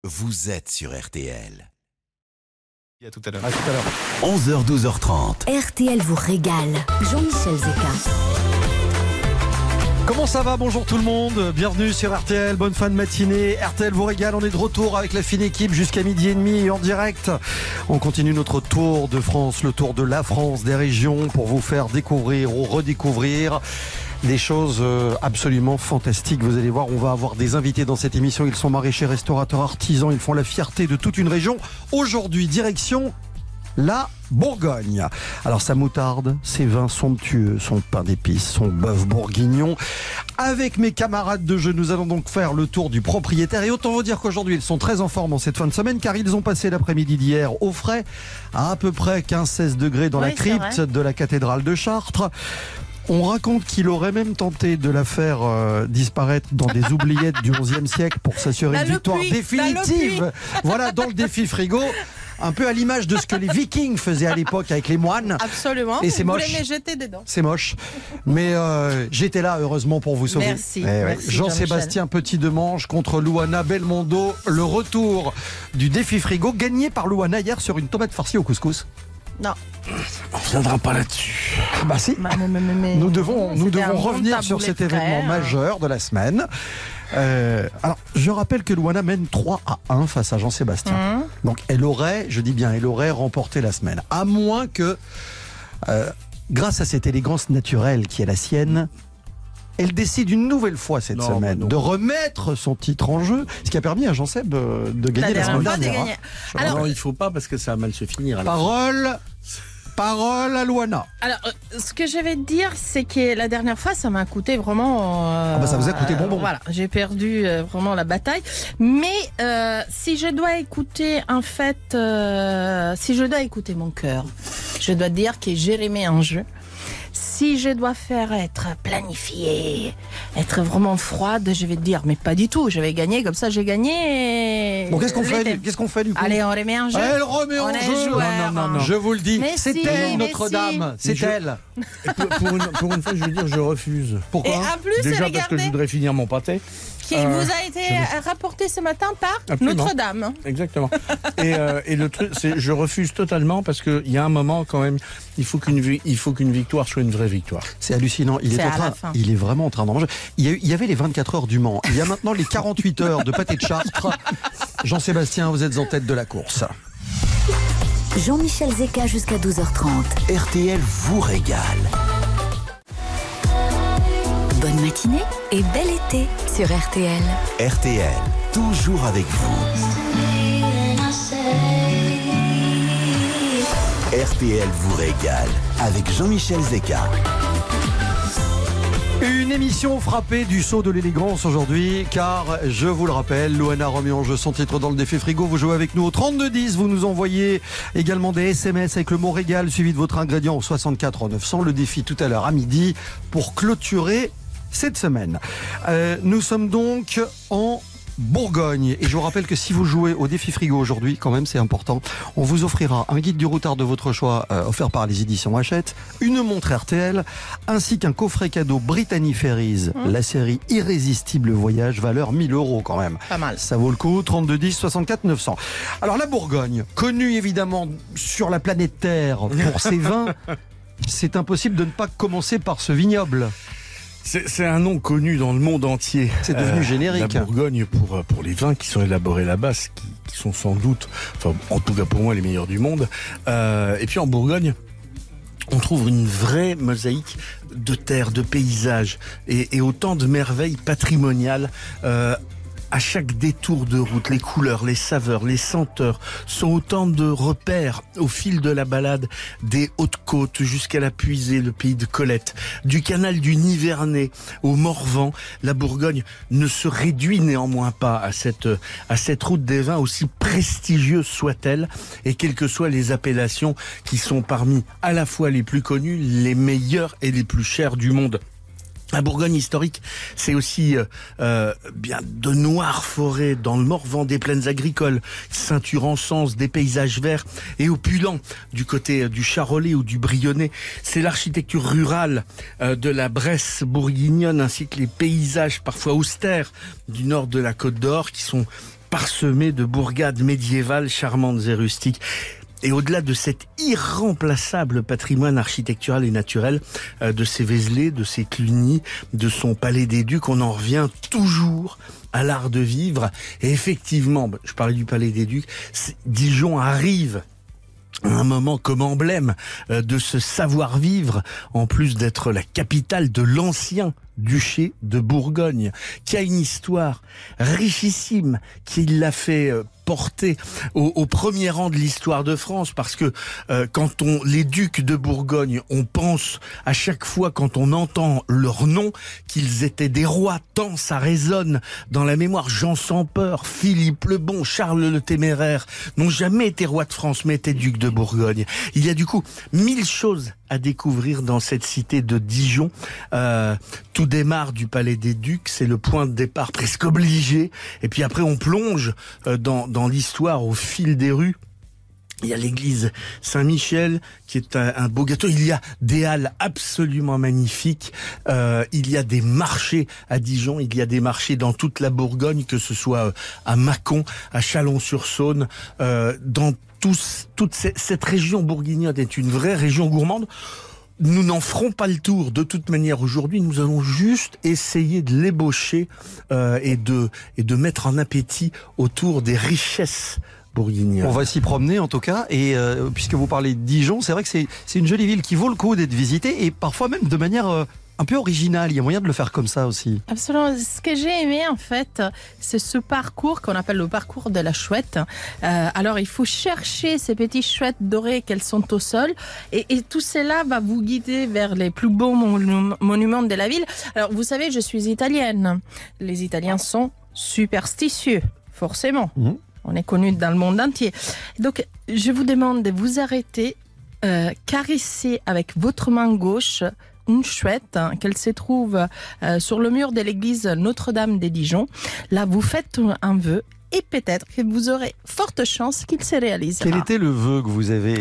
vous êtes sur RTL. À tout à l'heure. 11h, 12h30. RTL vous régale. Jean-Michel Zeka. Comment ça va? Bonjour tout le monde, bienvenue sur RTL, bonne fin de matinée. RTL vous régale, on est de retour avec la fine équipe jusqu'à 12h30 en direct. On continue notre tour de France, le tour de la France, des régions, pour vous faire découvrir ou redécouvrir des choses absolument fantastiques. Vous allez voir, on va avoir des invités dans cette émission. Ils sont maraîchers, restaurateurs, artisans, ils font la fierté de toute une région. Aujourd'hui, direction la Bourgogne. Alors sa moutarde, ses vins somptueux, son pain d'épices, son bœuf bourguignon. Avec mes camarades de jeu, nous allons donc faire le tour du propriétaire. Et autant vous dire qu'aujourd'hui, ils sont très en forme en cette fin de semaine, car ils ont passé l'après-midi d'hier au frais, à peu près 15-16 degrés dans la crypte de la cathédrale de Chartres. On raconte qu'il aurait même tenté de la faire disparaître dans des oubliettes du XIe siècle pour s'assurer une victoire définitive. Voilà, dans le défi frigo. Un peu à l'image de ce que les Vikings faisaient à l'époque avec les moines. Absolument. Et c'est moche. Vous voulez les jeter dedans. C'est moche. Mais j'étais là, heureusement, pour vous sauver. Merci. Merci Jean-Sébastien Petit-Demange contre Louana Belmondo. Le retour du défi frigo gagné par Louana hier sur une tomate farcie au couscous. Non. On ne reviendra pas là-dessus. Bah si. Nous devons revenir sur cet événement majeur de la semaine. Alors, je rappelle que Louana mène 3-1 face à Jean-Sébastien. Donc, elle aurait remporté la semaine. À moins que, grâce à cette élégance naturelle qui est la sienne, elle décide une nouvelle fois cette semaine de remettre son titre en jeu, ce qui a permis à Jean-Seb de gagner la semaine dernière. Alors, non, il ne faut pas parce que ça va mal se finir. Parole à Louana. Alors, ce que je vais te dire, c'est que la dernière fois, ça m'a coûté vraiment... ça vous a coûté bonbon. Voilà, j'ai perdu vraiment la bataille. Mais si je dois écouter, si je dois écouter mon cœur, je dois dire que j'ai aimé un jeu. Si je dois faire être planifiée, être vraiment froide, je vais te dire, mais pas du tout, je vais gagner, comme ça j'ai gagné. Bon, qu'est-ce qu'on fait du coup? Allez, on remet un jeu. Elle remet en jeu. Non. Je vous le dis, Mais c'est elle Notre-Dame, c'est elle. Pour une fois, je veux dire, je refuse. Pourquoi? Et en plus, Déjà parce que je voudrais finir mon pâté. Qui vous a été rapporté ce matin par Absolument. Notre-Dame. Exactement. Et le truc, c'est je refuse totalement parce qu'il y a un moment quand même, il faut qu'une victoire soit une vraie victoire. C'est hallucinant. Il est vraiment en train d'en manger. Il y avait les 24 heures du Mans. Il y a maintenant les 48 heures de pâté de Chartres. Jean-Sébastien, vous êtes en tête de la course. Jean-Michel Zeka jusqu'à 12h30. RTL vous régale. Bonne matinée et bel été sur RTL. RTL, toujours avec vous. RTL vous régale avec Jean-Michel Zeka. Une émission frappée du sceau de l'élégance aujourd'hui, car je vous le rappelle, Louana remet en jeu son titre dans le défi frigo. Vous jouez avec nous au 3210, vous nous envoyez également des SMS avec le mot régal suivi de votre ingrédient au 64 900. Le défi tout à l'heure à midi pour clôturer cette semaine. Nous sommes donc en Bourgogne. Et je vous rappelle que si vous jouez au défi frigo aujourd'hui, quand même c'est important, on vous offrira un guide du routard de votre choix offert par les éditions Hachette, une montre RTL, ainsi qu'un coffret cadeau Brittany Ferries, la série Irrésistible Voyage, valeur 1000 € quand même. Pas mal. Ça vaut le coup, 3210 64 900. Alors la Bourgogne, connue évidemment sur la planète Terre pour ses vins, c'est impossible de ne pas commencer par ce vignoble. C'est un nom connu dans le monde entier. C'est devenu générique. La Bourgogne pour les vins qui sont élaborés là-bas, qui sont sans doute, enfin en tout cas pour moi, les meilleurs du monde. Et puis en Bourgogne, on trouve une vraie mosaïque de terre, de paysages et autant de merveilles patrimoniales. À chaque détour de route, les couleurs, les saveurs, les senteurs sont autant de repères au fil de la balade des Hautes-Côtes jusqu'à la Puisée, le pays de Colette, du canal du Nivernais au Morvan. La Bourgogne ne se réduit néanmoins pas à cette route des vins, aussi prestigieuse soit-elle, et quelles que soient les appellations qui sont parmi à la fois les plus connues, les meilleures et les plus chères du monde. La Bourgogne historique, c'est aussi bien de noires forêts dans le Morvan, des plaines agricoles, ceinture en sens, des paysages verts et opulents du côté du Charolais ou du Brionnais. C'est l'architecture rurale de la Bresse bourguignonne ainsi que les paysages parfois austères du nord de la Côte d'Or qui sont parsemé de bourgades médiévales charmantes et rustiques. Et au-delà de cet irremplaçable patrimoine architectural et naturel de ses Vézelay, de ses Cluny, de son Palais des Ducs, on en revient toujours à l'art de vivre. Et effectivement, je parlais du Palais des Ducs, Dijon arrive à un moment comme emblème de ce savoir-vivre, en plus d'être la capitale de l'ancien duché de Bourgogne, qui a une histoire richissime, qui l'a fait porter au premier rang de l'histoire de France, parce que quand les ducs de Bourgogne, on pense à chaque fois quand on entend leur nom qu'ils étaient des rois, tant ça résonne dans la mémoire. Jean sans peur, Philippe le Bon, Charles le Téméraire n'ont jamais été rois de France, mais étaient ducs de Bourgogne. Il y a du coup 1000 choses à découvrir dans cette cité de Dijon. Tout démarre du Palais des Ducs, c'est le point de départ presque obligé, et puis après on plonge dans l'histoire au fil des rues. Il y a l'église Saint-Michel qui est un beau gâteau. Il y a des halles absolument magnifiques. Il y a des marchés à Dijon. Il y a des marchés dans toute la Bourgogne, que ce soit à Mâcon, à Chalon-sur-Saône, dans toute cette région bourguignonne est une vraie région gourmande. Nous n'en ferons pas le tour de toute manière aujourd'hui. Nous allons juste essayer de l'ébaucher et de mettre en appétit autour des richesses bourguignonnes. On va s'y promener en tout cas, et puisque vous parlez de Dijon, c'est vrai que c'est une jolie ville qui vaut le coup d'être visitée, et parfois même de manière un peu original. Il y a moyen de le faire comme ça aussi. Absolument. Ce que j'ai aimé, en fait, c'est ce parcours qu'on appelle le parcours de la chouette. Alors, il faut chercher ces petits chouettes dorées qu'elles sont au sol. Et tout cela va vous guider vers les plus beaux monuments de la ville. Alors, vous savez, je suis italienne. Les Italiens sont superstitieux, forcément. On est connus dans le monde entier. Donc, je vous demande de vous arrêter, caresser avec votre main gauche une chouette qu'elle se trouve sur le mur de l'église Notre-Dame de Dijon. Là, vous faites un vœu et peut-être que vous aurez forte chance qu'il se réalise. Quel était le vœu que vous avez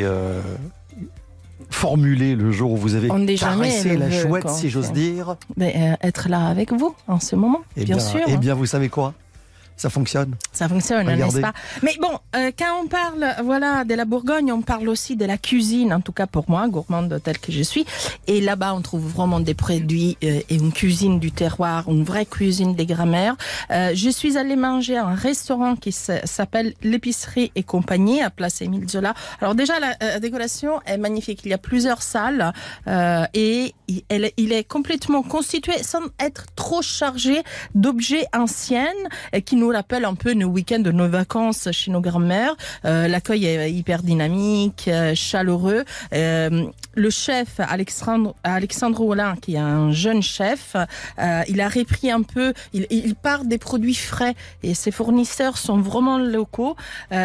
formulé le jour où vous avez caressé la chouette, si j'ose dire? Être là avec vous en ce moment, bien sûr. Eh bien, vous savez quoi? Ça fonctionne. Ça fonctionne, n'est-ce pas? Mais bon, quand on parle de la Bourgogne, on parle aussi de la cuisine, en tout cas pour moi, gourmande telle que je suis. Et là-bas, on trouve vraiment des produits et une cuisine du terroir, une vraie cuisine des grands-mères. Je suis allée manger à un restaurant qui s'appelle l'Épicerie et Compagnie, à Place Émile Zola. Alors déjà, la décoration est magnifique. Il y a plusieurs salles et il est complètement constitué sans être trop chargé d'objets anciens qui nous rappelle un peu nos week-ends de nos vacances chez nos grands-mères. L'accueil est hyper dynamique, chaleureux. Le chef Alexandre Hollin, qui est un jeune chef, il a repris un peu, il part des produits frais et ses fournisseurs sont vraiment locaux.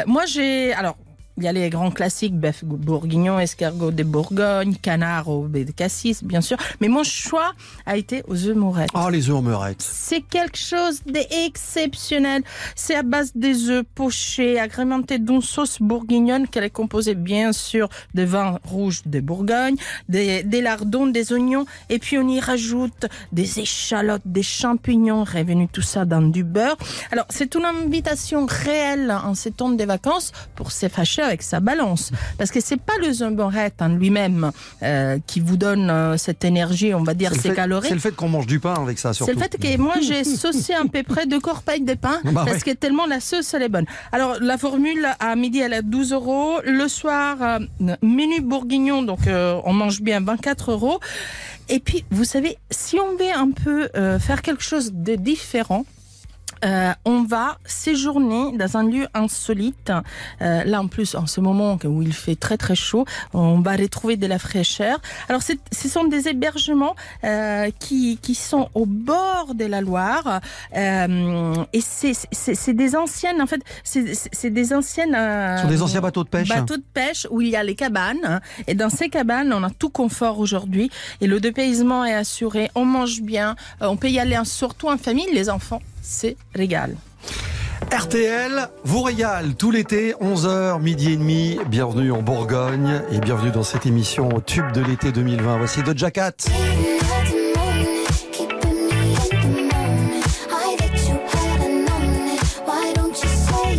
Il y a les grands classiques, bœuf bourguignon, escargot de Bourgogne, canard au baies de cassis, bien sûr. Mais mon choix a été aux œufs morettes. Ah, les œufs morettes. C'est quelque chose d'exceptionnel. C'est à base des œufs pochés, agrémentés d'une sauce bourguignonne qu'elle est composée, bien sûr, de vin rouge de Bourgogne, des lardons, des oignons. Et puis, on y rajoute des échalotes, des champignons, revenus tout ça dans du beurre. Alors, c'est une invitation réelle en ces temps de vacances pour se fâcher avec sa balance, parce que c'est pas le zumborette en lui-même qui vous donne cette énergie, on va dire, ces calories. C'est le fait qu'on mange du pain avec ça, surtout. C'est le fait que moi j'ai saucé à peu près 2 corbeilles de pain parce que tellement la sauce elle est bonne. Alors la formule à midi elle est 12 €, le soir menu bourguignon, donc on mange bien 24 €. Et puis vous savez, si on veut un peu faire quelque chose de différent, on va séjourner dans un lieu insolite. Là, en plus, en ce moment où il fait très très chaud, on va retrouver de la fraîcheur. Alors, ce sont des hébergements qui sont au bord de la Loire, et c'est des anciennes, en fait, c'est des anciennes. Ce sont des anciens bateaux de pêche. Bateaux de pêche où il y a les cabanes, et dans ces cabanes, on a tout confort aujourd'hui, et le dépaysement est assuré. On mange bien, on peut y aller surtout en famille, les enfants. C'est régal. RTL vous régale tout l'été, 11h, midi et demi. Bienvenue en Bourgogne et bienvenue dans cette émission Tube de l'été 2020. Voici Doja Cat. Keeping me at the moment. I bet you had a known it. Why don't you say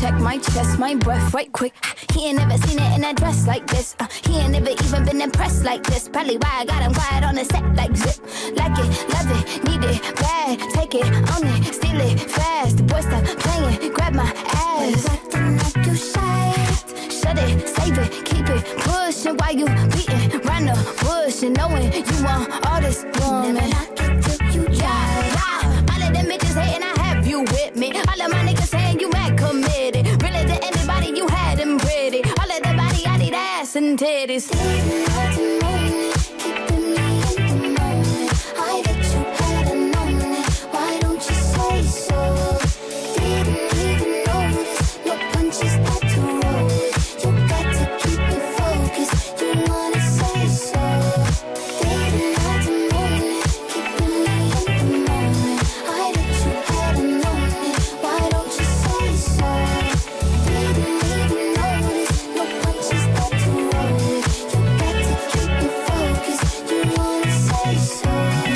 check my chest, my breath right quick. He ain't never seen it in a dress like this. He ain't never even been impressed like this. Probably why I got him quiet on the set like zip. Like it, love it, need it, bad. Take it, own it, steal it, fast. The boy stop playing, grab my ass. Acting like you shy. Shut it, save it, keep it pushing while you beating round the bush and knowing you want all this woman. Never knock it till you try. Yeah. All of them bitches hating, I have you with me. All of my niggas saying you mad committed. Really to anybody you had them pretty. All of the body, I need ass and titties. Didn't have to know it, keeping me in the moment. I bet you hadn't known it. Why don't you say so? Didn't even notice. No punches that to roll it. You got to keep it focused. You wanna say so? Didn't have to know it, keeping me in the moment. I bet you hadn't known it. Why don't you say so? Didn't even notice. No punches that to roll it. You got to keep it focused. You wanna say so?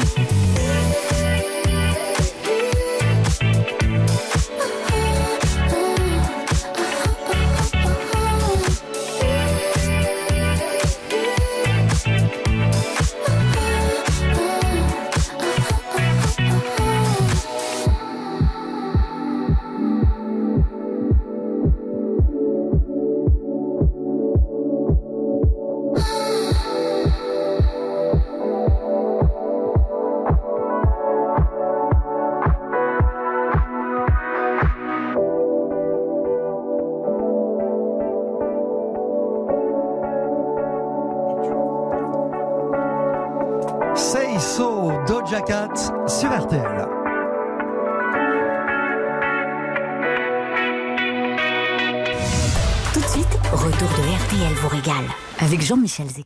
Say So, Doja Cat sur RTL. Tout de suite, retour de RTL vous régale avec Jean-Michel Zeka.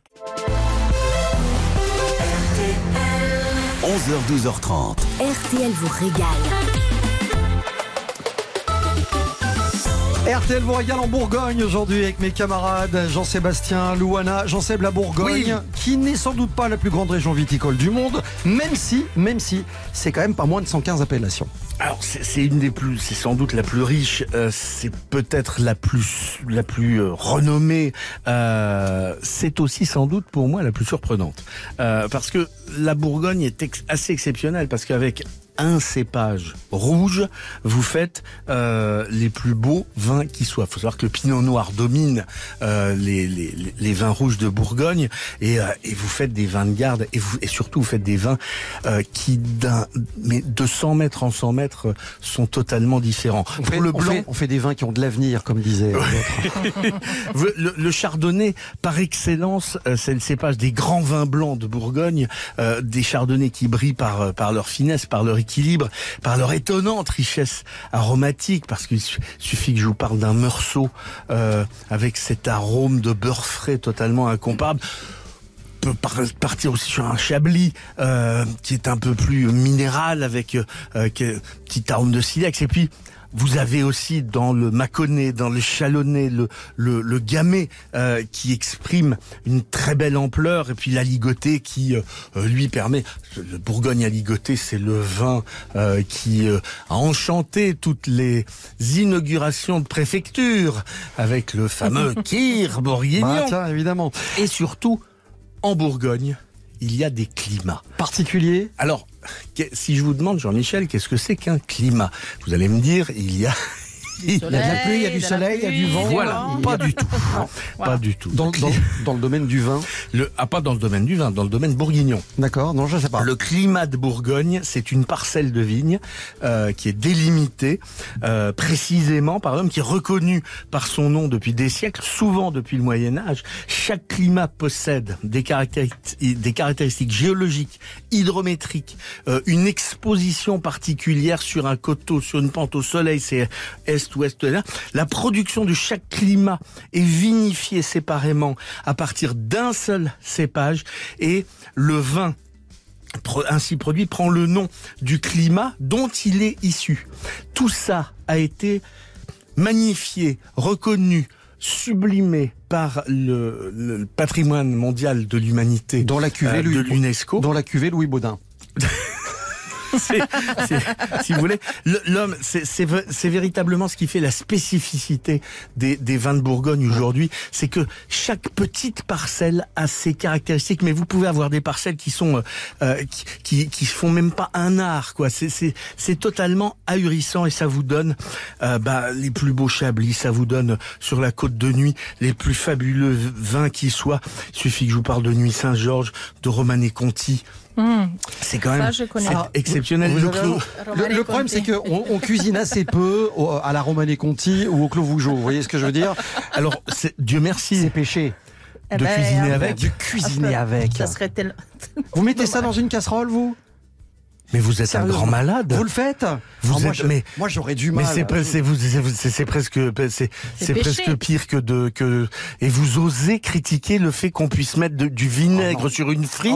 11h, 12h30. RTL vous régale. RTL vous régale en Bourgogne aujourd'hui avec mes camarades Jean-Sébastien, Louana. Jean-Seb, la Bourgogne, qui n'est sans doute pas la plus grande région viticole du monde, même si, c'est quand même pas moins de 115 appellations. Alors c'est une des plus, c'est sans doute la plus riche, c'est peut-être la plus renommée, c'est aussi sans doute pour moi la plus surprenante, parce que la Bourgogne est assez exceptionnelle, parce qu'avec un cépage rouge, vous faites les plus beaux vins qui soient. Il faut savoir que le Pinot Noir domine les vins rouges de Bourgogne, et vous faites des vins de garde, et surtout vous faites des vins qui de 100 mètres en 100 mètres sont totalement différents. On fait des vins qui ont de l'avenir, comme disait l'autre. Le chardonnay, par excellence, c'est le cépage des grands vins blancs de Bourgogne, des chardonnays qui brillent par leur finesse, par leur équilibre, par leur étonnante richesse aromatique, parce qu'il suffit que je vous parle d'un meursault avec cet arôme de beurre frais totalement incomparable. Peut partir aussi sur un chablis qui est un peu plus minéral, avec petit arôme de silex. Et puis vous avez aussi dans le mâconnais, dans le chalonnais, le gamay qui exprime une très belle ampleur, et puis l'aligoté qui lui permet. Le Bourgogne aligoté, c'est le vin qui a enchanté toutes les inaugurations de préfecture avec le fameux Kir bourguignon. Tiens, évidemment. Et surtout, en Bourgogne, il y a des climats particuliers. Alors, si je vous demande, Jean-Michel, qu'est-ce que c'est qu'un climat? Vous allez me dire, il y a Il y a de la pluie, il y a du soleil, il y a du vent. Voilà, pas du tout. Pas du tout. Dans le domaine du vin. Pas dans le domaine du vin, dans le domaine bourguignon. D'accord, non, je ne sais pas. Le climat de Bourgogne, c'est une parcelle de vigne qui est délimitée précisément par l'homme, qui est reconnu par son nom depuis des siècles, souvent depuis le Moyen-Âge. Chaque climat possède des caractéristiques géologiques, hydrométriques, une exposition particulière sur un coteau, sur une pente au soleil, c'est est, ouest, là. La production de chaque climat est vinifiée séparément à partir d'un seul cépage, et le vin ainsi produit prend le nom du climat dont il est issu. Tout ça a été magnifié, reconnu, sublimé par le patrimoine mondial de l'humanité, dans la cuvée de l'UNESCO. Dans la cuvée Louis Baudin. Si vous voulez, l'homme, c'est véritablement ce qui fait la spécificité des vins de Bourgogne aujourd'hui, c'est que chaque petite parcelle a ses caractéristiques, mais vous pouvez avoir des parcelles qui sont qui font même pas un art, quoi. C'est totalement ahurissant et ça vous donne les plus beaux chablis, ça vous donne sur la côte de Nuits les plus fabuleux vins qui soient. Il suffit que je vous parle de Nuits Saint-Georges, de Romanée Conti. C'est quand même exceptionnel. Le problème, c'est qu'on cuisine assez peu à la Romanée Conti ou au Clos Vougeot. Vous voyez ce que je veux dire? Alors, Dieu merci. C'est péché. De cuisiner avec. De cuisiner avec. Ça serait Vous mettez ça dans une casserole, vous? Mais vous êtes un grand malade. Vous le faites? Moi, j'aurais du mal. Mais c'est presque pire et vous osez critiquer le fait qu'on puisse mettre du vinaigre sur une frite.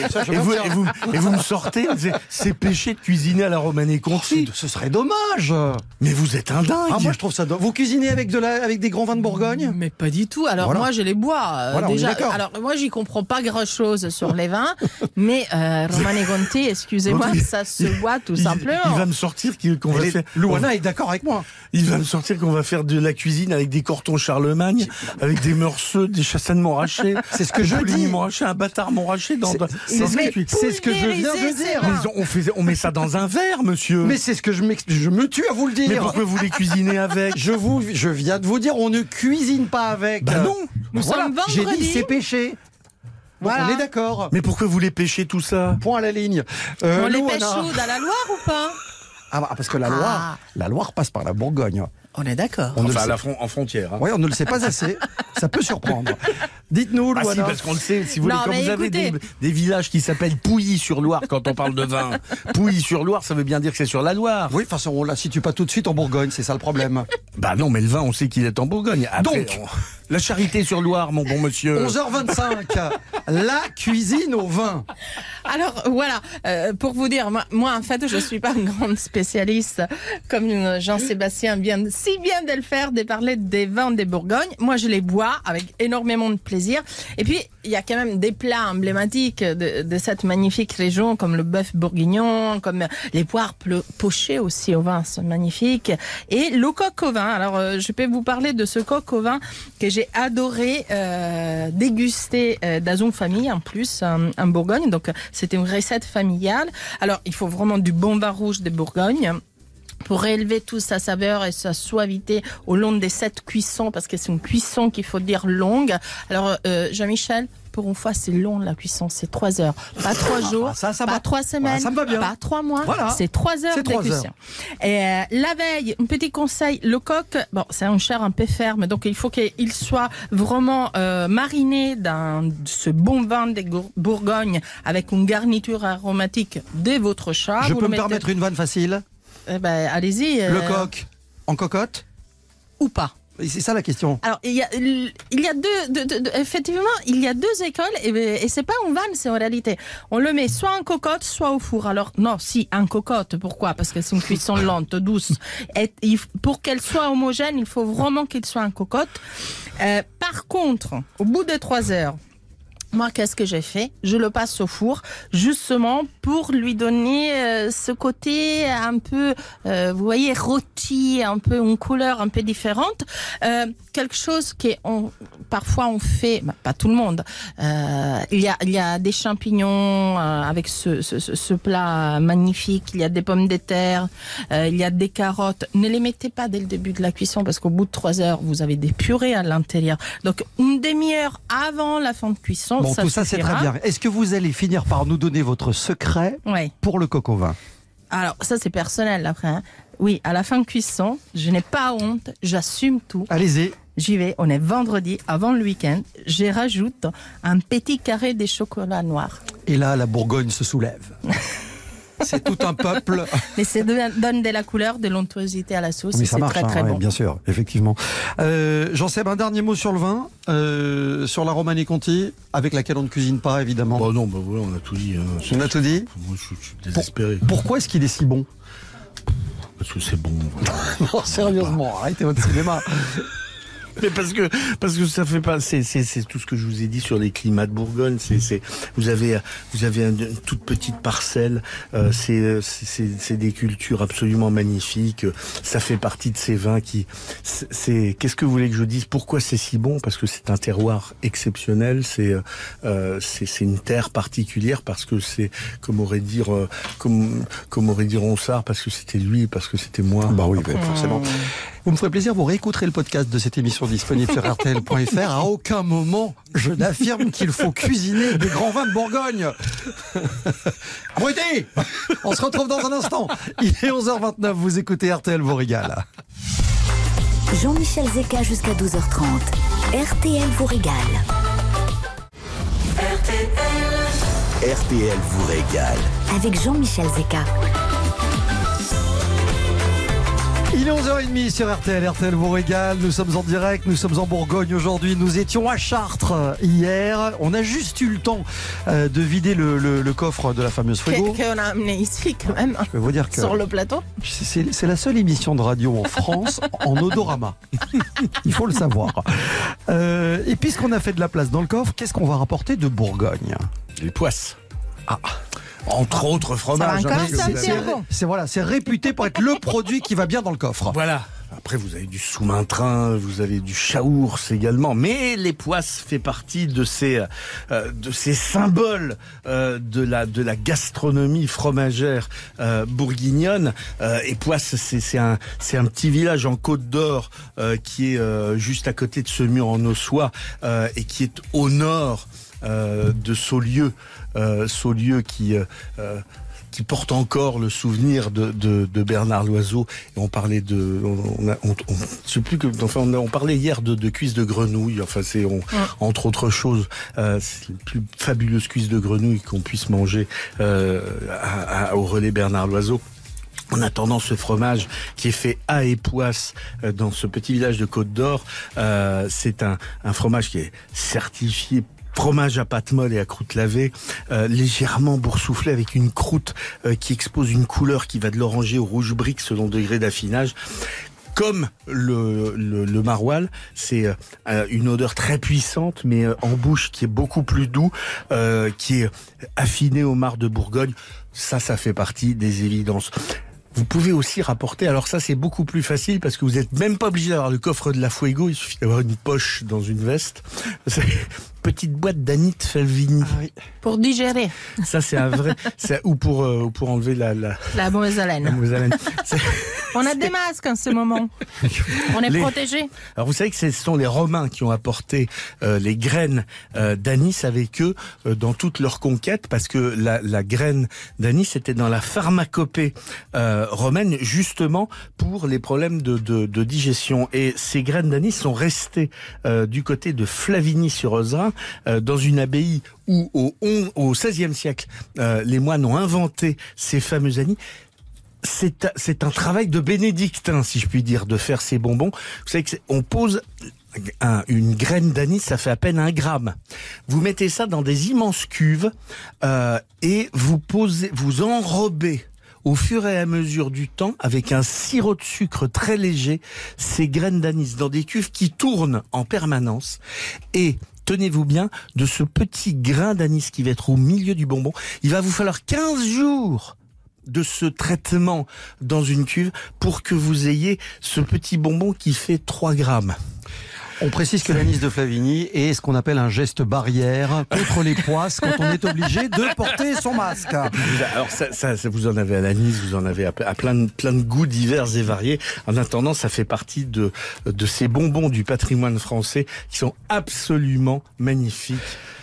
Et vous me sortez, c'est péché de cuisiner à la Romanée Conti. Ce serait dommage. Mais vous êtes un dingue. Moi, je trouve ça dommage. Vous cuisinez avec des grands vins de Bourgogne? Mais pas du tout. Alors moi, je les bois. Déjà. Alors moi, j'y comprends pas grand-chose sur les vins, mais Romanée Conti, excusez-moi. Ça se voit tout simplement. Il va me sortir qu'on va faire. Louana est d'accord avec moi. Il va me sortir qu'on va faire de la cuisine avec des cortons Charlemagne, avec des meurceux, des chassanes Montrachet. C'est ce que je dis. Montrachet, un bâtard Montrachet c'est ce que je viens de dire. On met ça dans un verre, monsieur. Mais c'est ce que je me tue à vous le dire. Mais pourquoi vous les cuisinez avec? Je viens de vous dire, on ne cuisine pas avec. Bah non. Nous sommes vendredi. J'ai dit c'est péché. Voilà. On est d'accord. Mais pourquoi vous les pêchez tout ça? Point à la ligne. On les pêche où? Dans la Loire ou pas? Parce que la Loire passe par la Bourgogne. On est d'accord. En frontière. Oui, on ne le sait pas assez. Ça peut surprendre. Dites-nous, Louana. Si, parce qu'on le sait. Si vous voulez, quand vous avez des villages qui s'appellent Pouilly-sur-Loire, quand on parle de vin, Pouilly-sur-Loire, ça veut bien dire que c'est sur la Loire. Oui, de toute façon, on la situe pas tout de suite en Bourgogne, c'est ça le problème. Bah non, mais le vin, on sait qu'il est en Bourgogne. Après, donc, la Charité-sur-Loire, mon bon monsieur. 11h25, la cuisine au vin. Alors voilà, pour vous dire, moi en fait je suis pas une grande spécialiste comme Jean-Sébastien vient si bien de le faire, de parler des vins des Bourgognes. Moi je les bois avec énormément de plaisir. Et puis il y a quand même des plats emblématiques de cette magnifique région comme le bœuf bourguignon, comme les poires pochées aussi au vin, c'est magnifique. Et le coq au vin. Alors je peux vous parler de ce coq au vin que j'ai adoré déguster dans une famille en plus en Bourgogne. Donc c'était une recette familiale. Alors, il faut vraiment du bon vin rouge de Bourgogne pour élever toute sa saveur et sa suavité au long des 7 cuissons, parce que c'est une cuisson qu'il faut dire longue. Alors, Jean-Michel, pour une fois, c'est long la cuisson, c'est 3 heures. Pas 3 jours, pas 3 semaines, ça me va bien. pas 3 mois, voilà. C'est 3 heures de cuisson. Et la veille, un petit conseil, le coq, c'est un chair un peu ferme, donc il faut qu'il soit vraiment mariné dans ce bon vin de Bourgogne avec une garniture aromatique de votre chat. Je peux me permettre une vanne facile? Allez-y. Le coq, en cocotte? Ou pas? C'est ça la question. Alors, il y a effectivement, il y a 2 écoles et c'est pas un van, c'est en réalité. On le met soit en cocotte, soit au four. Alors, non, si, en cocotte. Pourquoi? Parce que c'est une cuisson lente, douce. Et pour qu'elle soit homogène, il faut vraiment qu'il soit en cocotte. Par contre, au bout de 3 heures, moi, qu'est-ce que j'ai fait? Je le passe au four, justement pour lui donner ce côté un peu, vous voyez, rôti, un peu une couleur un peu différente. Quelque chose parfois on fait, pas tout le monde. Il y a des champignons avec ce plat magnifique. Il y a des pommes de terre, il y a des carottes. Ne les mettez pas dès le début de la cuisson parce qu'au bout de 3 heures, vous avez des purées à l'intérieur. Donc une demi-heure avant la fin de cuisson. Bon, tout ça c'est très bien. Est-ce que vous allez finir par nous donner votre secret pour le coq au vin? Alors ça c'est personnel après. Hein. Oui, à la fin de cuisson, je n'ai pas honte, j'assume tout. Allez-y. J'y vais, on est vendredi, avant le week-end. Je rajoute un petit carré de chocolat noir. Et là, la Bourgogne se soulève. C'est tout un peuple. Mais ça donne de la couleur, de l'onctuosité à la sauce. Mais et ça c'est marche, très bon. Bien sûr, effectivement. Jean-Seb, un dernier mot sur le vin, sur la Romanée Conti, avec laquelle on ne cuisine pas, évidemment. Non, voilà, on a tout dit. On a tout dit. Moi, je suis désespéré. Pourquoi est-ce qu'il est si bon? Parce que c'est bon. Non, sérieusement, arrêtez votre cinéma. Mais parce que ça fait pas, c'est tout ce que je vous ai dit sur les climats de Bourgogne. Vous avez une toute petite parcelle. C'est des cultures absolument magnifiques. Ça fait partie de ces vins qu'est-ce que vous voulez que je dise? Pourquoi c'est si bon? Parce que c'est un terroir exceptionnel. C'est une terre particulière parce que c'est, comme aurait dit Ronsard, parce que c'était lui, parce que c'était moi. Bah oui, forcément. Vous me ferez plaisir, vous réécouterez le podcast de cette émission disponible sur RTL.fr. À aucun moment, je n'affirme qu'il faut cuisiner des grands vins de Bourgogne. Abruti! On se retrouve dans un instant. Il est 11h29, vous écoutez RTL vous régale. Jean-Michel Zeka jusqu'à 12h30. RTL vous régale. RTL vous régale. Avec Jean-Michel Zeka. Il est 11h30 sur RTL, RTL vous régale, nous sommes en direct, nous sommes en Bourgogne aujourd'hui, nous étions à Chartres hier, on a juste eu le temps de vider le coffre de la fameuse frigo. Qu'on a amené ici quand même, Je peux vous dire que sur le plateau. c'est la seule émission de radio en France en odorama, il faut le savoir. Et puisqu'on a fait de la place dans le coffre, qu'est-ce qu'on va rapporter de Bourgogne? Les poisses. Entre autres fromages. C'est réputé pour être le produit qui va bien dans le coffre. Voilà. Après, vous avez du sous-main-train, vous avez du chaours également, mais les poisses fait partie de ces symboles de la gastronomie fromagère bourguignonne. Et Poisse, c'est un petit village en Côte d'Or qui est juste à côté de Semur en Ossois et qui est au nord de Saulieu qui porte encore le souvenir de Bernard Loiseau. Et on parlait on parlait hier de cuisses de grenouille. Enfin, entre autres choses, c'est les plus fabuleuses cuisses de grenouille qu'on puisse manger au relais Bernard Loiseau. En attendant, ce fromage qui est fait à Époisse dans ce petit village de Côte d'Or, c'est un fromage qui est certifié fromage à pâte molle et à croûte lavée, légèrement boursouflé avec une croûte qui expose une couleur qui va de l'oranger au rouge brique selon le degré d'affinage. Comme le maroilles, c'est une odeur très puissante, mais en bouche qui est beaucoup plus doux, qui est affiné au mar de Bourgogne. Ça fait partie des évidences. Vous pouvez aussi rapporter, alors ça c'est beaucoup plus facile parce que vous n'êtes même pas obligé d'avoir le coffre de la Fuego, il suffit d'avoir une poche dans une veste. C'est une petite boîte d'Anit Falvini. Ah oui. Pour digérer. Ça c'est un vrai, ou pour enlever la mauvaise haleine. La mauvaise haleine. On a des masques en ce moment. On est protégés. Alors vous savez que ce sont les Romains qui ont apporté les graines d'anis avec eux dans toute leur conquête, parce que la graine d'anis était dans la pharmacopée romaine justement pour les problèmes de digestion. Et ces graines d'anis sont restées du côté de Flavigny-sur-Ozrin, dans une abbaye où au XVIe siècle les moines ont inventé ces fameux anis. C'est un travail de bénédictin, si je puis dire, de faire ces bonbons. Vous savez qu'on pose une graine d'anis, ça fait à peine 1 gramme. Vous mettez ça dans des immenses cuves et vous enrobez au fur et à mesure du temps, avec un sirop de sucre très léger, ces graines d'anis dans des cuves qui tournent en permanence. Et tenez-vous bien, de ce petit grain d'anis qui va être au milieu du bonbon, il va vous falloir 15 jours de ce traitement dans une cuve pour que vous ayez ce petit bonbon qui fait 3 grammes. On précise que l'anis de Flavigny est ce qu'on appelle un geste barrière contre les poisses quand on est obligé de porter son masque. Alors ça vous en avez à l'anis, vous en avez à plein de goûts divers et variés. En attendant, ça fait partie de ces bonbons du patrimoine français qui sont absolument magnifiques.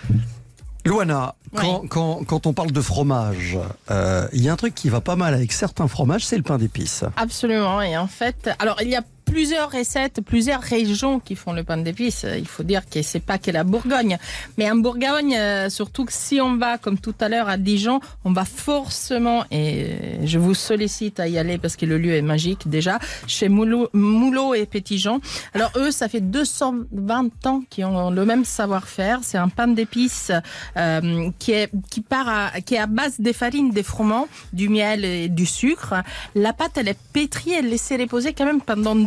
Loana, quand on parle de fromage, il y a un truc qui va pas mal avec certains fromages, c'est le pain d'épices. Absolument, et en fait, alors il y a plusieurs recettes, plusieurs régions qui font le pain d'épices. Il faut dire que c'est pas que la Bourgogne. Mais en Bourgogne, surtout que si on va, comme tout à l'heure, à Dijon, on va forcément, et je vous sollicite à y aller parce que le lieu est magique déjà, chez Moulot et Petitjean. Alors eux, ça fait 220 ans qu'ils ont le même savoir-faire. C'est un pain d'épices qui est à base des farines, des froment, du miel et du sucre. La pâte, elle est pétrie, elle laissée reposer quand même pendant 2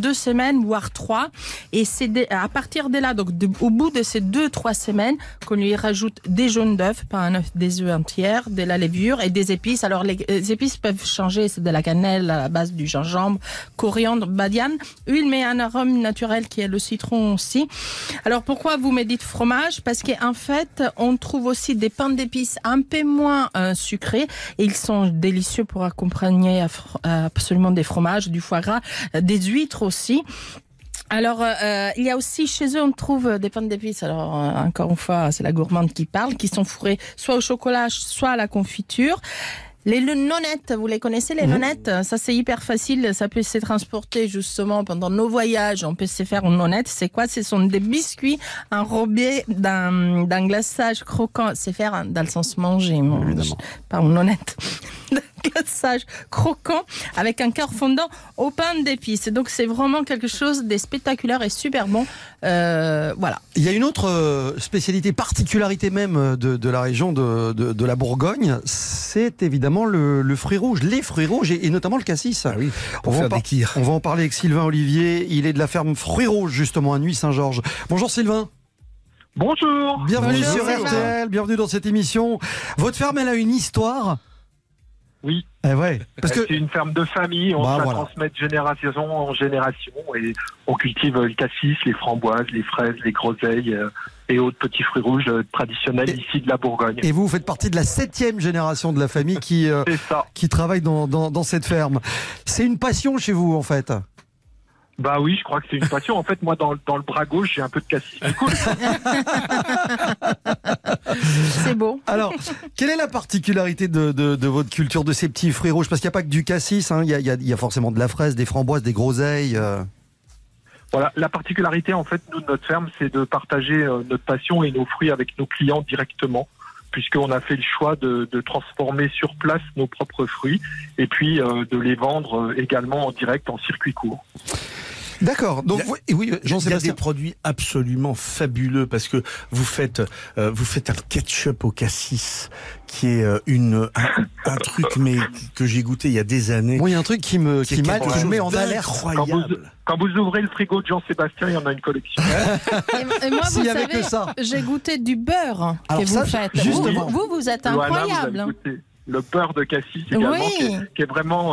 2 semaines, voire 3. Et c'est à partir de là, donc au bout de ces 2-3 semaines, qu'on lui rajoute des jaunes d'œufs, pas un œuf, des œufs entiers, de la levure et des épices. Alors les épices peuvent changer, c'est de la cannelle à la base du gingembre, coriandre, badiane. Huile met un arôme naturel qui est le citron aussi. Alors pourquoi vous me dites fromage? Parce qu'en fait, on trouve aussi des pains d'épices un peu moins sucrés et ils sont délicieux pour accompagner absolument des fromages, du foie gras, des huîtres aussi. Alors, il y a aussi, chez eux, on trouve des pains d'épices. Alors, encore une fois, c'est la gourmande qui parle, qui sont fourrés soit au chocolat, soit à la confiture. Les nonettes, vous les connaissez, les nonettes? Ça, c'est hyper facile. Ça peut se transporter, justement, pendant nos voyages. On peut se faire une nonnette. C'est quoi? Ce sont des biscuits enrobés d'un glaçage croquant. C'est faire dans le sens manger, évidemment. Pas une nonnette. Glaçage croquant avec un cœur fondant au pain d'épices. Donc c'est vraiment quelque chose de spectaculaire et super bon. Voilà. Il y a une autre spécialité, particularité même de la région de la Bourgogne, c'est évidemment le fruit rouge, les fruits rouges et notamment le cassis. Ah oui, pour faire des kirs. On va en parler avec Sylvain Olivier, il est de la ferme Fruits Rouges justement à Nuits-Saint-Georges. Bonjour Sylvain. Bonjour. Bienvenue Bonjour, sur Sylvain. RTL, bienvenue dans cette émission. Votre ferme, elle a une histoire. Oui, Eh ouais, parce que c'est une ferme de famille, on se la transmet de génération en génération et on cultive le cassis, les framboises, les fraises, les groseilles et autres petits fruits rouges traditionnels ici de la Bourgogne. Et vous faites partie de la 7e génération de la famille qui travaille dans cette ferme. C'est une passion chez vous en fait. Bah oui, je crois que c'est une passion. En fait, moi, dans le bras gauche, j'ai un peu de cassis. C'est cool. C'est beau. Alors, quelle est la particularité de votre culture de ces petits fruits rouges? Parce qu'il n'y a pas que du cassis, hein. Il y a forcément de la fraise, des framboises, des groseilles. Voilà, la particularité, en fait, nous, de notre ferme, c'est de partager notre passion et nos fruits avec nos clients directement, puisqu'on a fait le choix de transformer sur place nos propres fruits et puis de les vendre également en direct en circuit court. D'accord. Donc oui, Jean-Sébastien. Il y a des produits absolument fabuleux parce que vous faites un ketchup au cassis qui est un truc mais que j'ai goûté il y a des années. Moi, il y a un truc qui me met en alerte. Incroyable. Quand vous ouvrez le frigo de Jean-Sébastien, il y en a une collection. Et moi, vous S'il y avait savez, que ça. j'ai goûté du beurre Alors que ça, vous faites. justement. Vous êtes Loana, incroyable. vous avez goûté le beurre de cassis également, Oui. qui est vraiment...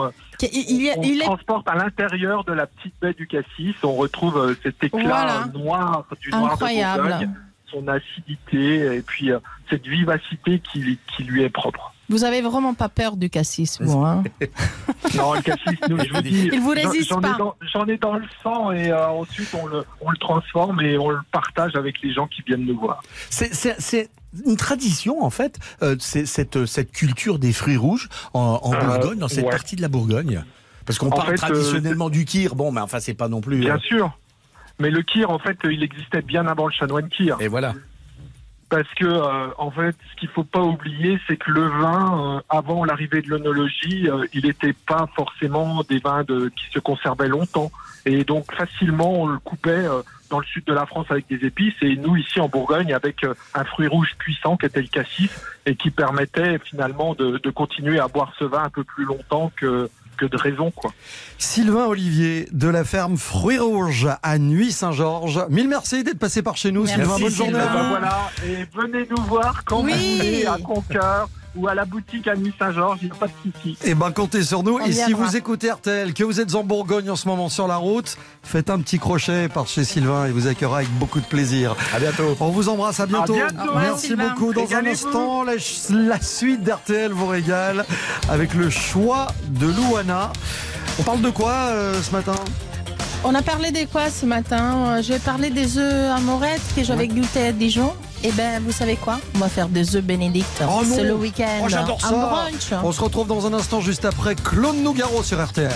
on transporte à l'intérieur de la petite baie du cassis, on retrouve cet éclat noir du noir Incroyable. de Bourgogne, son acidité et puis cette vivacité qui lui est propre. Vous avez vraiment pas peur du cassis, vous, hein? Non, le cassis, nous, je vous dis, Il vous résiste pas. J'en ai dans le sang et ensuite on le transforme et on le partage avec les gens qui viennent nous voir. C'est une tradition en fait, cette culture des fruits rouges en Bourgogne, dans cette partie de la Bourgogne. Parce qu'on parle traditionnellement du kir, bon, mais enfin c'est pas non plus. Bien sûr, mais le kir en fait, il existait bien avant le chanoine kir. Et voilà. Parce que, en fait, ce qu'il faut pas oublier, c'est que le vin, avant l'arrivée de l'œnologie, il n'était pas forcément des vins qui se conservaient longtemps. Et donc, facilement, on le coupait dans le sud de la France avec des épices. Et nous, ici, en Bourgogne, avec un fruit rouge puissant qui était le cassis et qui permettait finalement de continuer à boire ce vin un peu plus longtemps que de raison, quoi. Sylvain Olivier de la ferme Fruits Rouges à Nuits-Saint-Georges. Mille merci d'être passé par chez nous. Merci, Sylvain, bonne journée à vous. Voilà, et venez nous voir quand vous voulez à Conqueur ou à la boutique à Nuits-Saint-Georges, il n'y a pas de souci. Eh ben, comptez sur nous. On Et si viendra. vous écoutez RTL, que vous êtes en Bourgogne en ce moment sur la route, faites un petit crochet par chez Sylvain et vous accueillera avec beaucoup de plaisir. À bientôt. On vous embrasse, à bientôt. À bientôt. Merci Sylvain. beaucoup. Dans un Régalez-vous. instant, la suite d'RTL vous régale avec le choix de Louana. On parle de quoi ce matin? On a parlé de quoi ce matin? Je vais parler des œufs à Morette que j'avais goûté à Dijon. Et ben, vous savez quoi? On va faire des œufs bénédicts. Oh non. C'est le week-end. Oh, j'adore ça. Un brunch. On se retrouve dans un instant juste après Claude Nougaro sur RTL.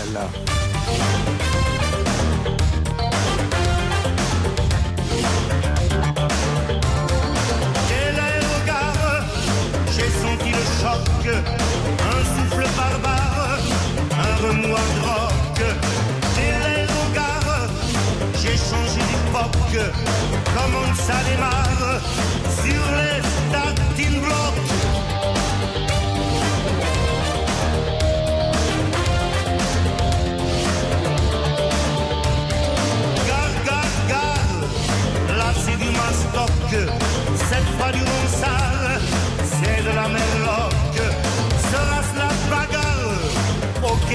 Quel aérogare, j'ai senti le choc, un souffle barbare, un remous hard rock. Quel aérogare, j'ai changé d'époque, comment ça démarre, sur les starting blocks.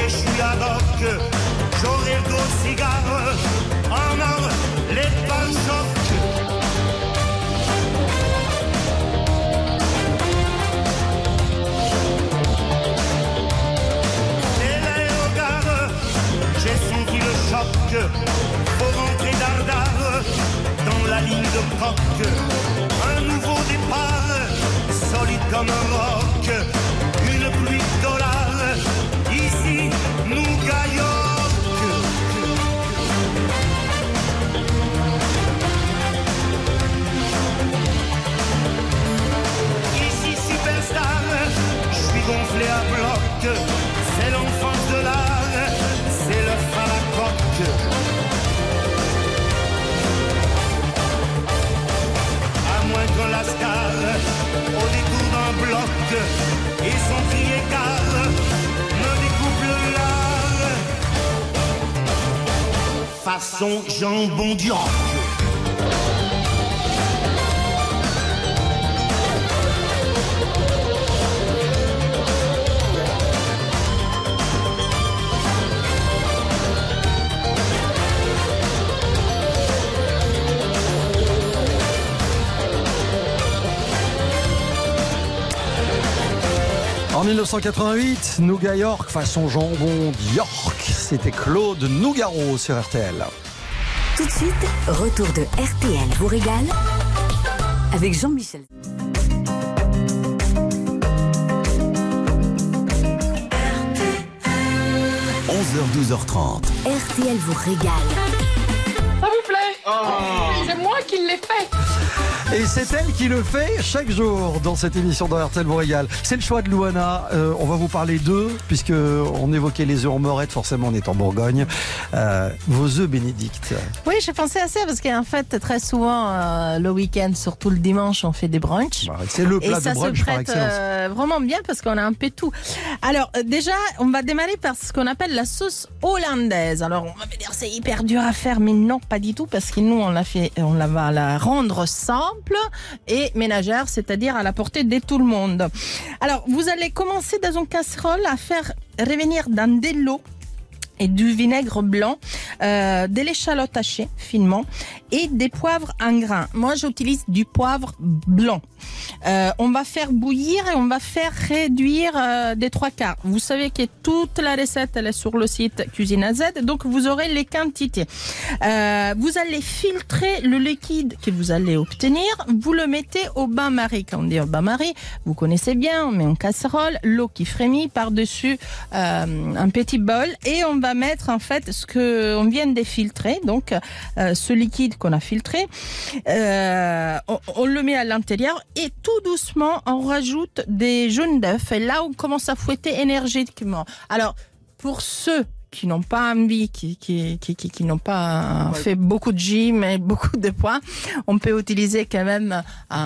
et je suis ad hoc. J'aurai le dos de cigare, en or, les pare-chocs. Et l'aérogare, j'ai senti le choc. Faut rentrer dardard dans la ligne de coque. Un nouveau départ, solide comme un roc. Une pluie de dollars, ici nous gagnons. Ici superstar, je suis gonflé à bloc. C'est l'enfance de l'art, c'est le fin à la coque. À moins que la star, au détour d'un bloc, et son cri écart me découpe le lard. Façon jambon d'York. En 1988, Nougat York façon jambon d'York. C'était Claude Nougaro sur RTL. Tout de suite, retour de RTL vous régale avec Jean-Michel. 11h, 12h30. RTL vous régale. Ça vous plaît? C'est moi qui l'ai fait. Et c'est elle qui le fait chaque jour dans cette émission dans RTL vous régale. C'est le choix de Louana. On va vous parler d'œufs, puisque on évoquait les œufs en morette, forcément on est en Bourgogne. Vos œufs Bénédicte. Oui, j'ai pensé à ça parce qu'en fait, très souvent, le week-end, surtout le dimanche, on fait des brunchs. C'est le plat et ça de brunch se par prête excellence. vraiment bien parce qu'on a un peu tout. Alors déjà, on va démarrer par ce qu'on appelle la sauce hollandaise. Alors on va me dire c'est hyper dur à faire, mais non, pas du tout, parce que nous on va la rendre simple et ménagère, c'est-à-dire à la portée de tout le monde. Alors vous allez commencer dans une casserole à faire revenir dans de l'eau et du vinaigre blanc, de l'échalote hachée finement et des poivres en grains. Moi, j'utilise du poivre blanc. On va faire bouillir et on va faire réduire des 3/4. Vous savez que toute la recette, elle est sur le site Cuisine à Z, donc vous aurez les quantités. Vous allez filtrer le liquide que vous allez obtenir. Vous le mettez au bain-marie. Quand on dit au bain-marie, vous connaissez bien, on met en casserole, l'eau qui frémit par-dessus un petit bol et on va mettre en fait ce que on vient de filtrer, donc ce liquide qu'on a filtré, on le met à l'intérieur et tout doucement on rajoute des jaunes d'œufs et là on commence à fouetter énergiquement. Alors pour ceux qui n'ont pas envie, qui n'ont pas fait beaucoup de gym et beaucoup de poids, on peut utiliser quand même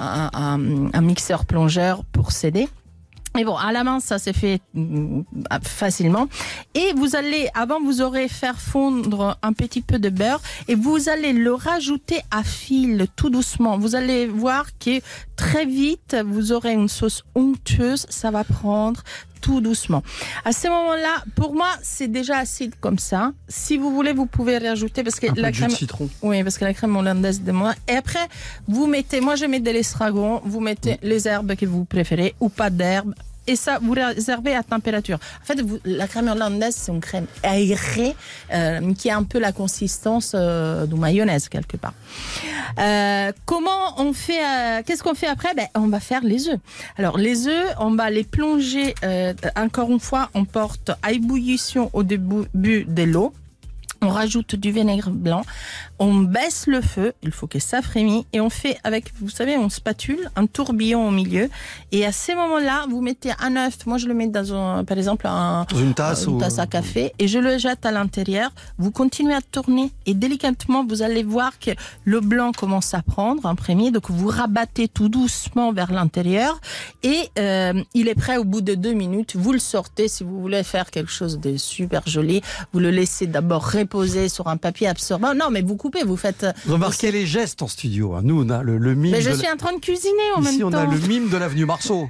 un mixeur plongeur pour s'aider. Et bon, à la main, ça s'est fait facilement. Et vous allez, avant, vous aurez faire fondre un petit peu de beurre et vous allez le rajouter à fil tout doucement. Vous allez voir que très vite, vous aurez une sauce onctueuse. Ça va prendre tout doucement. À ce moment-là, pour moi, c'est déjà acide comme ça. Si vous voulez, vous pouvez rajouter parce que la crème, de citron. Oui, parce que la crème hollandaise de moi. Et après, vous mettez, moi je mets de l'estragon, vous mettez les herbes que vous préférez ou pas d'herbes. Et ça, vous réservez à température. En fait, la crème hollandaise, c'est une crème aérée qui a un peu la consistance de mayonnaise quelque part. Comment on fait qu'est-ce qu'on fait après? On va faire les œufs. Alors, les œufs, on va les plonger. Encore une fois, on porte à ébullition au début de l'eau. On rajoute du vinaigre blanc, on baisse le feu, il faut que ça frémisse, et on fait avec, vous savez, on spatule un tourbillon au milieu. Et à ces moments-là, vous mettez un œuf. Moi, je le mets dans par exemple, dans une tasse à café, et je le jette à l'intérieur. Vous continuez à tourner, et délicatement, vous allez voir que le blanc commence à prendre en premier. Donc, vous rabattez tout doucement vers l'intérieur, et il est prêt au bout de 2 minutes. Vous le sortez si vous voulez faire quelque chose de super joli. Vous le laissez d'abord reposer déposer sur un papier absorbant. Non, mais vous coupez, vous faites... Remarquez les gestes en studio. Hein. Nous, on a le mime. Mais je suis en train de cuisiner en Ici, même temps. on a le mime de l'avenue Marceau.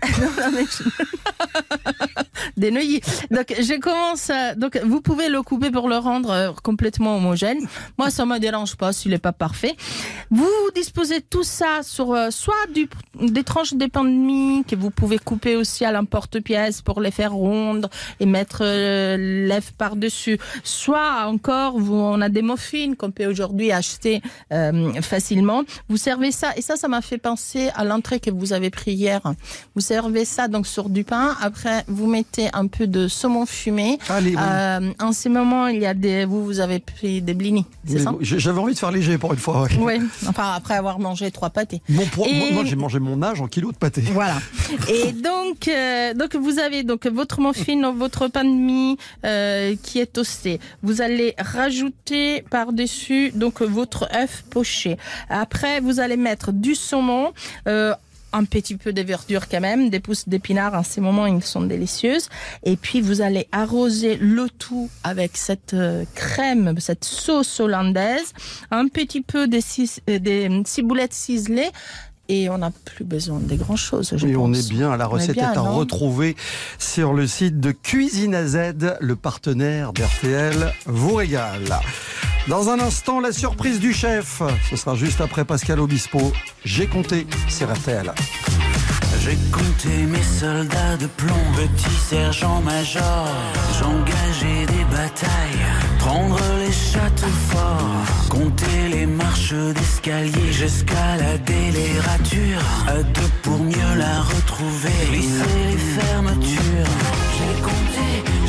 Des Neuilly. Donc, je commence. Donc, vous pouvez le couper pour le rendre complètement homogène. Moi, ça me dérange pas s'il est pas parfait. Vous disposez tout ça sur soit des tranches de pain de mie que vous pouvez couper aussi à l'emporte-pièce pour les faire rondes et mettre l'œuf par-dessus. Soit encore, on a des muffins qu'on peut aujourd'hui acheter facilement. Vous servez ça et ça m'a fait penser à l'entrée que vous avez pris hier. Vous servez ça donc sur du pain. Après, vous mettez un peu de saumon fumé. Allez, oui. En ce moment, il y a vous avez pris des blinis, c'est ça? J'avais envie de faire léger pour une fois. Ouais. Oui, enfin après avoir mangé 3 pâtés. Moi, j'ai mangé mon âge en kilos de pâtés. Voilà. Et donc vous avez donc votre muffin, votre pain de mie qui est toasté. Vous allez rajouter par-dessus donc votre œuf poché. Après, vous allez mettre du saumon. Un petit peu de verdure quand même, des pousses d'épinards, en ces moments ils sont délicieuses. Et puis vous allez arroser le tout avec cette crème, cette sauce hollandaise, un petit peu des ciboulettes ciselées. Et on n'a plus besoin de grand chose. Et on est bien, la recette est à retrouver sur le site de Cuisine à Z, le partenaire d'RTL vous régale. Dans un instant, la surprise du chef. Ce sera juste après Pascal Obispo. J'ai compté sur RTL. J'ai compté mes soldats de plomb, petit sergent-major. J'engageais des batailles, prendre les châteaux forts, compter les marches d'escalier. J'escaladais les ratures, à deux pour mieux la retrouver, glisser les fermetures. J'ai compté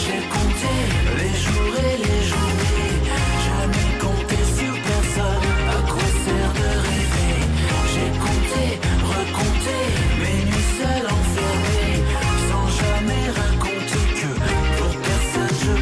les jours et les journées. Jamais compté sur personne, à quoi sert de rêver. J'ai compté, recompté mes nuits seul enfermé, sans jamais raconter que pour personne je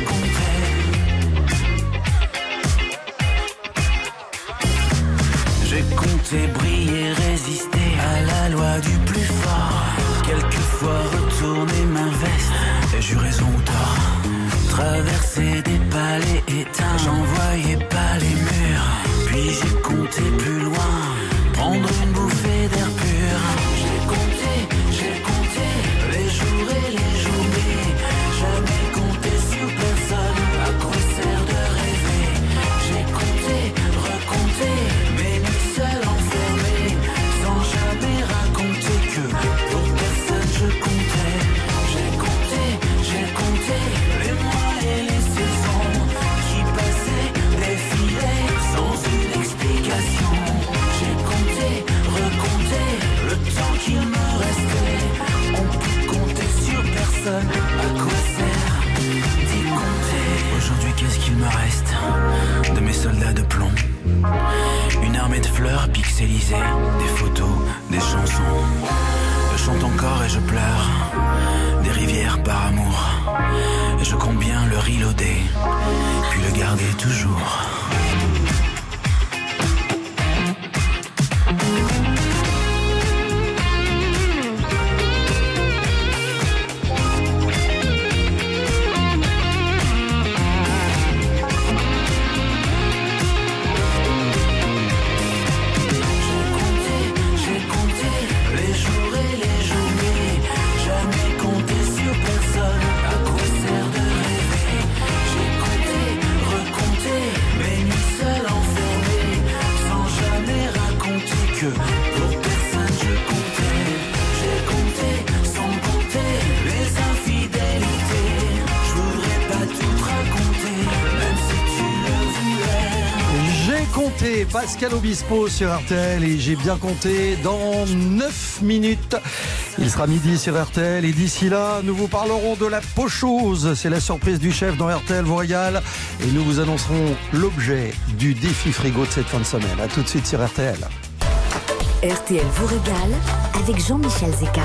comptais. J'ai compté briller, résister à la loi du plus fort. Quelquefois retourner ma veste et j'eus raison ou tort. Traverser des palais éteints, j'en voyais pas les murs. Puis j'ai compté plus loin, prendre une bouffée d'air pur. J'ai compté les jours et les journées. Jamais compté sur personne, à quoi sert de rêver. J'ai compté, recompté mes nuits seules enfermées, sans jamais raconter que pour personne je comptais. J'ai compté les mois et les saisons qui passaient, défilaient sans une explication. J'ai compté, recompté le temps qu'il me restait. On peut compter sur personne, à quoi sert d'y compter. Aujourd'hui, qu'est-ce qu'il me reste de mes soldats de plomb? Une armée de fleurs pixelisées, des photos, des chansons. Je chante encore et je pleure, des rivières par amour. Et je compte bien le reloader, puis le garder toujours. Pascal Obispo sur RTL et j'ai bien compté dans 9 minutes. Il sera midi sur RTL et d'ici là, nous vous parlerons de la pochose. C'est la surprise du chef dans RTL vous régale et nous vous annoncerons l'objet du défi frigo de cette fin de semaine. A tout de suite sur RTL. RTL vous régale avec Jean-Michel Zeka.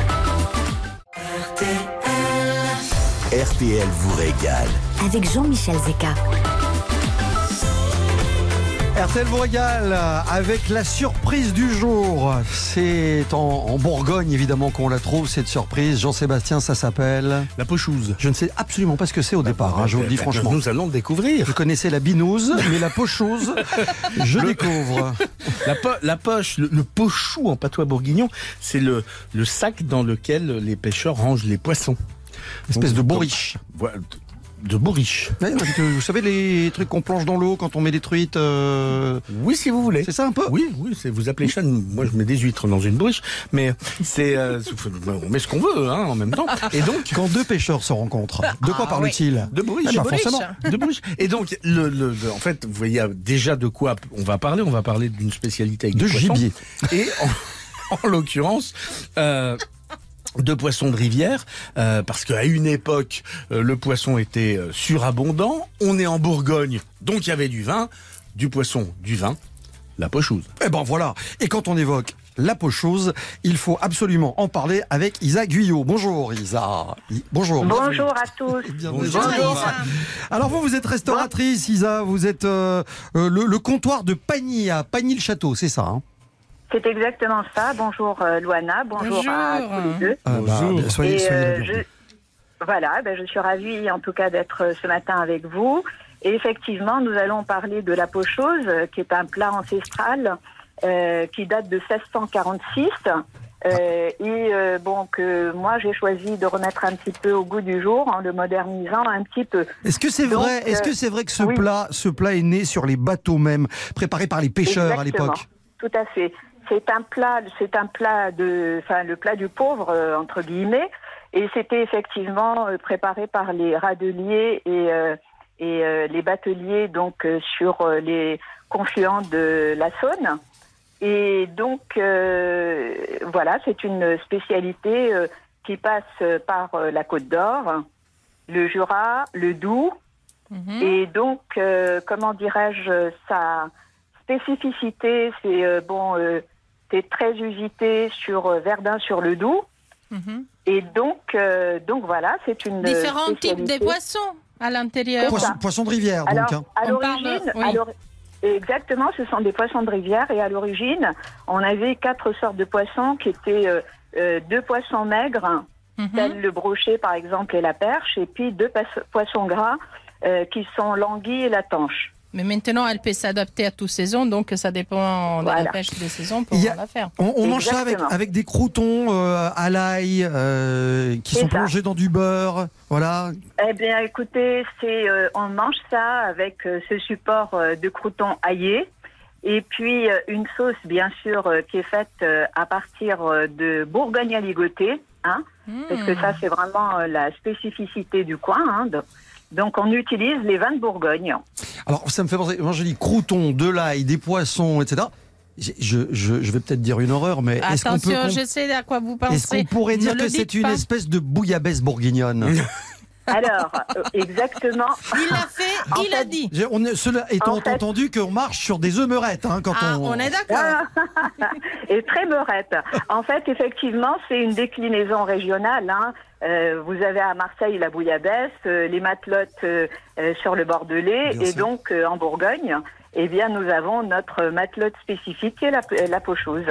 RTL vous régale avec Jean-Michel Zeka. RTL vous régale avec la surprise du jour. C'est en Bourgogne évidemment qu'on la trouve cette surprise. Jean-Sébastien, ça s'appelle La pochouse. Je ne sais absolument pas ce que c'est au départ, je vous le dis franchement. Nous allons le découvrir. Je connaissais la binouse, mais la pochouse, je découvre. La poche, le pochou en patois bourguignon, c'est le sac dans lequel les pêcheurs rangent les poissons. Espèce de bourriche. Voilà. De bourriche. Ouais, vous savez les trucs qu'on plonge dans l'eau quand on met des truites Oui, si vous voulez. C'est ça un peu. Oui, vous appelez ça. Moi, je mets des huîtres dans une bourriche, mais c'est on met ce qu'on veut en même temps. Et donc, quand deux pêcheurs se rencontrent, de quoi parle-t-il? De bourriche. Forcément. De bourriche. Et donc, en fait, vous voyez déjà de quoi on va parler. On va parler d'une spécialité avec de gibier. Et en l'occurrence. De poissons de rivière, parce qu'à une époque, le poisson était surabondant. On est en Bourgogne, donc il y avait du vin, du poisson, du vin, la pochouse. Et ben voilà. Et quand on évoque la pochouse, il faut absolument en parler avec Isa Guyot. Bonjour Isa. Bonjour. Bonjour à tous. Bonjour Isa. Alors vous êtes restauratrice Isa, vous êtes le comptoir de Pagny à Pagny-le-Château, c'est ça hein? C'est exactement ça. Bonjour Loana, bonjour à tous les deux. Bonjour. Soyez je suis ravie en tout cas d'être ce matin avec vous. Et effectivement, nous allons parler de la pochose, qui est un plat ancestral qui date de 1646. Que moi j'ai choisi de remettre un petit peu au goût du jour en le modernisant un petit peu. Est-ce que c'est vrai que ce plat est né sur les bateaux même, préparé par les pêcheurs à l'époque? Tout à fait. C'est un plat le plat du pauvre entre guillemets, et c'était effectivement préparé par les radeliers et les bateliers donc sur les confluents de la Saône. Et donc c'est une spécialité qui passe par la Côte d'Or, le Jura, le Doubs, et donc sa spécificité, c'est très usité sur Verdun sur le Doubs. Et donc voilà, c'est une différents types de poissons à l'intérieur. Poissons de rivière, donc. Alors, à l'origine, exactement, ce sont des poissons de rivière. Et à l'origine, on avait 4 sortes de poissons qui étaient 2 poissons maigres, tels le brochet par exemple et la perche, et puis 2 poissons gras qui sont l'anguille et la tanche. Mais maintenant, elle peut s'adapter à toutes saisons, donc ça dépend de la pêche des saisons pour la faire. On mange ça avec des croûtons à l'ail qui sont plongés dans du beurre, voilà. Eh bien, écoutez, on mange ça avec ce support de croûtons aillés et puis une sauce, bien sûr, qui est faite à partir de Bourgogne à ligoté, parce que ça, c'est vraiment la spécificité du coin, Donc, on utilise les vins de Bourgogne. Alors, ça me fait penser, moi je dis croûtons, de l'ail, des poissons, etc. Je vais peut-être dire une horreur, mais attention, je sais à quoi vous pensez. Est-ce qu'on pourrait dire que c'est une espèce de bouillabaisse bourguignonne? Alors, exactement. Il l'a fait, il a dit. Cela étant entendu qu'on marche sur des œufs meurettes. On est d'accord. Et très meurette. En fait, effectivement, c'est une déclinaison régionale. Vous avez à Marseille la bouillabaisse, les matelotes sur le Bordelais, bien et sûr. Donc en Bourgogne, nous avons notre matelote spécifique qui est la pochouse.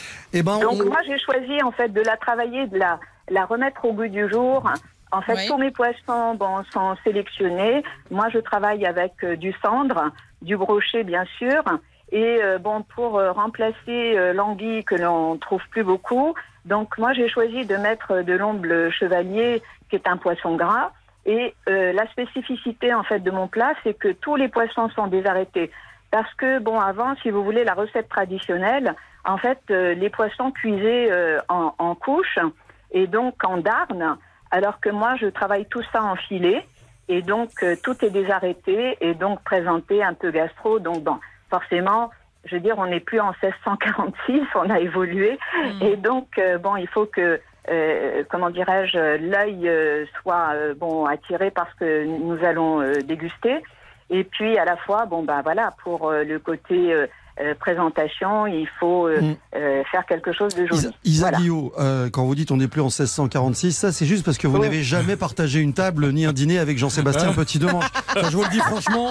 Donc moi, j'ai choisi en fait de la travailler, de la remettre au goût du jour. En fait, tous mes poissons sont sélectionnés. Moi, je travaille avec du cendre, du brochet, bien sûr. Et pour remplacer l'anguille que l'on trouve plus beaucoup, donc moi, j'ai choisi de mettre de l'omble chevalier, qui est un poisson gras. Et la spécificité, en fait, de mon plat, c'est que tous les poissons sont désarrêtés. Parce que, avant, si vous voulez, la recette traditionnelle, en fait, les poissons cuisaient en couches et donc en darne. Alors que moi, je travaille tout ça en filet, et donc tout est désarrêté et donc présenté un peu gastro. Donc forcément, je veux dire, on n'est plus en 1646, on a évolué, et donc il faut que l'œil soit attiré par ce que nous allons déguster, et puis à la fois pour le côté présentation, il faut faire quelque chose de joli. Isa Guillot, quand vous dites on n'est plus en 1646, ça c'est juste parce que vous n'avez jamais partagé une table ni un dîner avec Jean-Sébastien Petit-Demange. Enfin, je vous le dis franchement.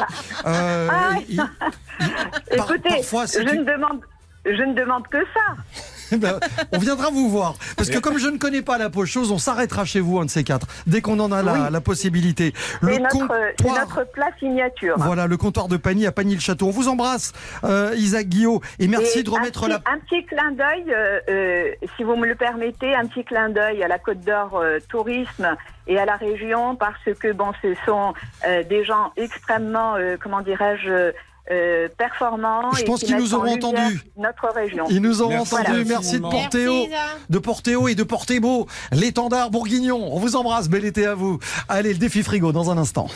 Écoutez, parfois, je ne demande que ça. Ben, on viendra vous voir. Parce que comme je ne connais pas la chose, on s'arrêtera chez vous, un de ces quatre, dès qu'on en a la possibilité. C'est notre plat signature. Voilà, le comptoir de Pagny à Pagny-le-Château. On vous embrasse, Isaac Guillot, et merci de remettre un petit clin d'œil, si vous me le permettez, un petit clin d'œil à la Côte d'Or Tourisme et à la région, parce que ce sont des gens extrêmement, performants. Je pense qu'ils nous auront entendus. Notre région. Ils nous auront entendus. Merci de porter haut et de porter beau l'étendard bourguignon. On vous embrasse. Bel été à vous. Allez, le défi frigo dans un instant.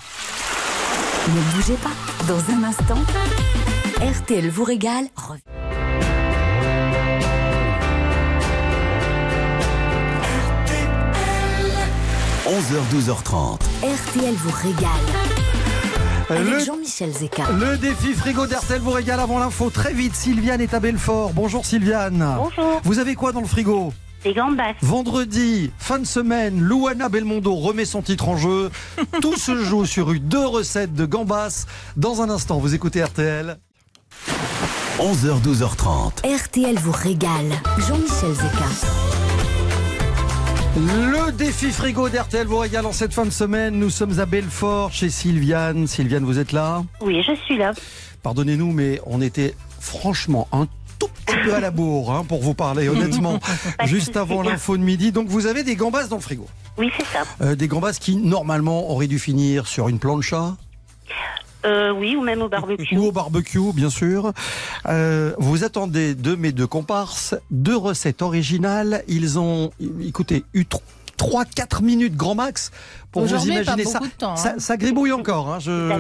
Ne bougez pas. Dans un instant, RTL vous régale. 11h, 12h30. RTL vous régale. Avec Jean-Michel Zeka. Le défi frigo d'RTL vous régale avant l'info. Très vite, Sylviane est à Belfort. Bonjour Sylviane. Bonjour. Vous avez quoi dans le frigo ? Des gambas. Vendredi, fin de semaine, Louana Belmondo remet son titre en jeu. Tout se joue sur 2 recettes de gambas. Dans un instant, vous écoutez RTL. 11h, 12h30. RTL vous régale. Jean-Michel Zeka. Le défi frigo d'RTL vous régale en cette fin de semaine. Nous sommes à Belfort chez Sylviane. Sylviane, vous êtes là ? Oui, je suis là. Pardonnez-nous, mais on était franchement un tout petit peu à la bourre pour vous parler honnêtement, juste avant l'info de midi. Donc vous avez des gambas dans le frigo ? Oui, c'est ça. Des gambas qui normalement auraient dû finir sur une plancha ? Oui, ou même au barbecue. Ou au barbecue, bien sûr. Vous attendez de mes 2 comparses, 2 recettes originales. Ils ont, écoutez, eu 3-4 minutes grand max pour vous imaginer ça. Ça gribouille encore.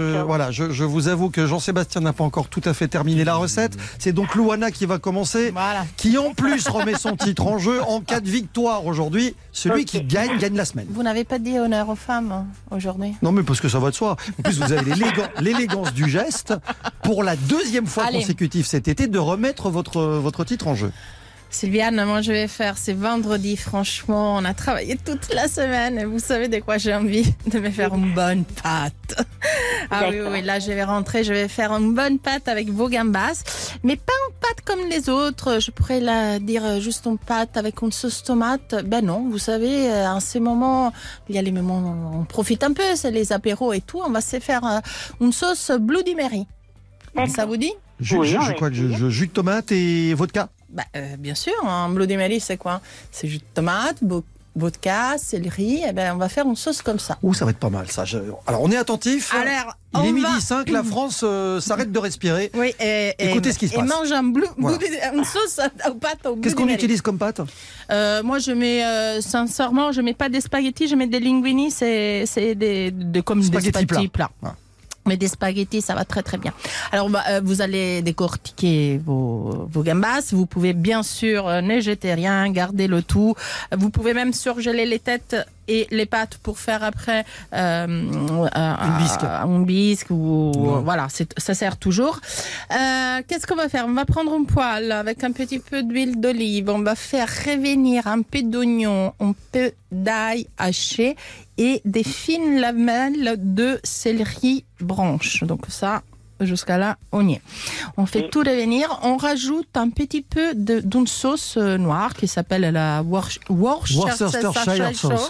Je vous avoue que Jean-Sébastien n'a pas encore tout à fait terminé la recette. C'est donc Louana qui va commencer, qui en plus remet son titre en jeu en cas de victoire aujourd'hui. Celui qui gagne la semaine. Vous n'avez pas dit honneur aux femmes aujourd'hui ? Non, mais parce que ça va de soi. En plus, vous avez l'élégance du geste pour la 2e fois consécutive cet été de remettre votre titre en jeu. Sylviane, moi je vais faire, c'est vendredi, franchement, on a travaillé toute la semaine et vous savez de quoi j'ai envie ? De me faire une bonne pâte. Ah oui, là je vais rentrer, je vais faire une bonne pâte avec vos gambas, mais pas une pâte comme les autres, je pourrais la dire juste une pâte avec une sauce tomate. Ben non, vous savez, en ces moments, il y a les moments où on profite un peu, c'est les apéros et tout, on va se faire une sauce Bloody Mary. Ça vous dit ? Jus de tomate et vodka ? Bien sûr, un Bloody Mary, c'est quoi ? C'est jus de tomate, vodka, céleri, et on va faire une sauce comme ça. Ça va être pas mal, ça. Alors, on est attentif. Alors, il est midi 5, la France s'arrête de respirer. Oui, écoutez ce qui se passe. Et mange une sauce aux pâtes au Bloody Mary. Qu'est-ce qu'on utilise comme pâte ? Moi, je mets, sincèrement, je mets pas des spaghettis, je mets des linguini, c'est comme des spaghettis plats. Mais des spaghettis, ça va très très bien. Alors, vous allez décortiquer vos gambas. Vous pouvez bien sûr ne jeter rien, garder le tout. Vous pouvez même surgeler les têtes et les pâtes pour faire après une bisque voilà, ça sert toujours. Qu'est-ce qu'on va faire ? On va prendre une poêle avec un petit peu d'huile d'olive. On va faire revenir un peu d'oignon, un peu d'ail haché et des fines lamelles de céleri branche. Donc ça, jusqu'à là, on y est. On fait tout revenir. On rajoute un petit peu d'une sauce noire qui s'appelle la Worcestershire sauce.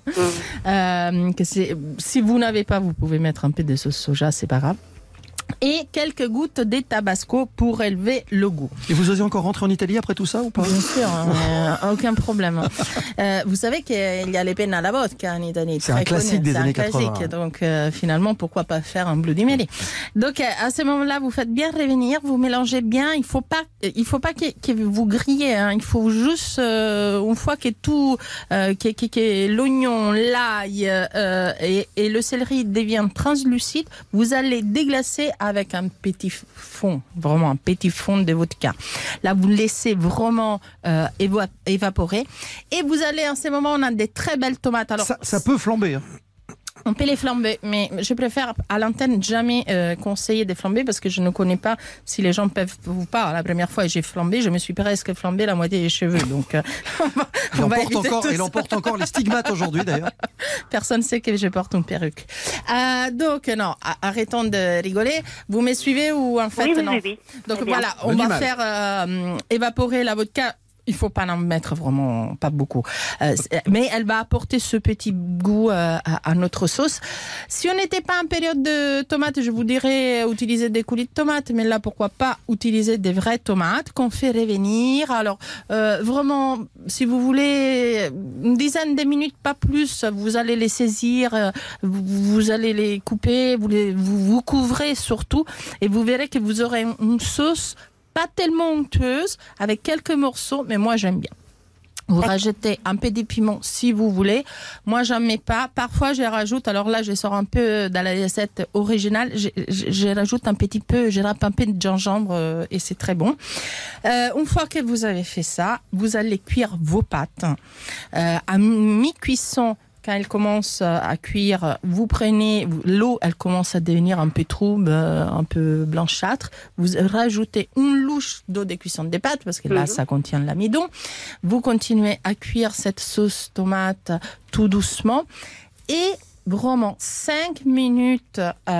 Si vous n'avez pas, vous pouvez mettre un peu de sauce soja, c'est pas grave. Et quelques gouttes de tabasco pour élever le goût. Et vous osez encore rentrer en Italie après tout ça ou pas ? Bien sûr, aucun problème. Vous savez qu'il y a les penna alla vodka en Italie. C'est un classique des années 80. Donc finalement, pourquoi pas faire un Bloody Mary ? Donc à ce moment-là, vous faites bien revenir, vous mélangez bien. Il faut pas que vous grillez. Il faut juste une fois que tout, que l'oignon, l'ail et le céleri deviennent translucides, vous allez déglacer avec un petit fond, vraiment un petit fond de vodka. Là, vous laissez vraiment évaporer. Et vous allez, en ce moment, on a des très belles tomates. Alors, ça peut flamber. On peut les flamber, mais je préfère à l'antenne jamais conseiller de flamber parce que je ne connais pas si les gens peuvent ou pas. La première fois j'ai flambé, je me suis presque flambé la moitié des cheveux. Donc il emporte encore les stigmates aujourd'hui d'ailleurs. Personne ne sait que je porte une perruque. Donc non, arrêtons de rigoler. Vous me suivez ou en fait non? Oui. Donc voilà, on va faire évaporer la vodka. Il faut pas en mettre vraiment, pas beaucoup. Mais elle va apporter ce petit goût à notre sauce. Si on n'était pas en période de tomates, je vous dirais utiliser des coulis de tomates. Mais là, pourquoi pas utiliser des vraies tomates qu'on fait revenir. Alors, vraiment, si vous voulez, une dizaine de minutes, pas plus, vous allez les saisir, vous allez les couper, vous couvrez surtout. Et vous verrez que vous aurez une sauce pas tellement onctueuse, avec quelques morceaux, mais moi j'aime bien. Vous rajoutez un peu de piment si vous voulez. Moi, j'en mets pas. Parfois, je rajoute, alors là, je sors un peu dans la recette originale, je rajoute un petit peu, je râpe un peu de gingembre et c'est très bon. Une fois que vous avez fait ça, vous allez cuire vos pâtes. À mi-cuisson, quand elle commence à cuire, vous prenez l'eau, elle commence à devenir un peu trouble, un peu blanchâtre. Vous rajoutez une louche d'eau de cuisson des pâtes, parce que là, ça contient de l'amidon. Vous continuez à cuire cette sauce tomate tout doucement. Et vraiment 5 minutes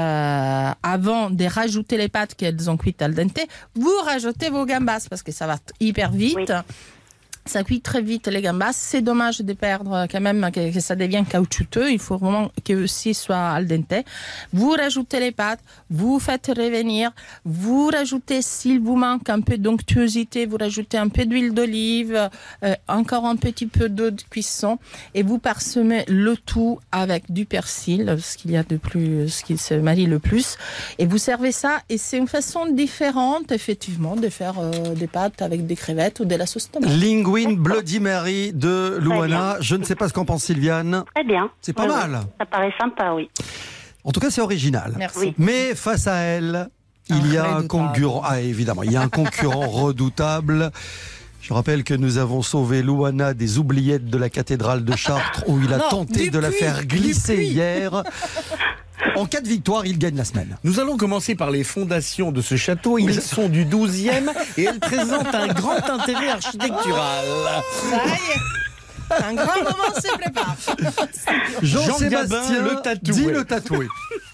avant de rajouter les pâtes qu'elles ont cuites al dente, vous rajoutez vos gambas, parce que ça va hyper vite. Oui. Ça cuit très vite les gambas. C'est dommage de perdre quand même que ça devienne caoutchouteux. Il faut vraiment que aussi soit al dente. Vous rajoutez les pâtes, vous faites revenir, vous rajoutez, s'il vous manque un peu d'onctuosité, vous rajoutez un peu d'huile d'olive, encore un petit peu d'eau de cuisson et vous parsemez le tout avec du persil, ce qu'il y a de plus, ce qui se marie le plus. Et vous servez ça et c'est une façon différente effectivement de faire des pâtes avec des crevettes ou de la sauce tomate. Bloody Mary de Louana. Je ne sais pas ce qu'en pense Sylviane. Très bien. C'est pas mal. Ça paraît sympa, oui. En tout cas, c'est original. Merci. Oui. Mais face à elle, il y a un concurrent. Ah, évidemment, il y a un concurrent redoutable. Je rappelle que nous avons sauvé Louana des oubliettes de la cathédrale de Chartres où il a tenté de la faire glisser hier. En cas de victoire, il gagne la semaine. Nous allons commencer par les fondations de ce château. Ils sont du 12e et elles présentent un grand intérêt architectural. Ça y est. Un grand moment se prépare. Jean-Sébastien le tatoué. Dit le tatoué.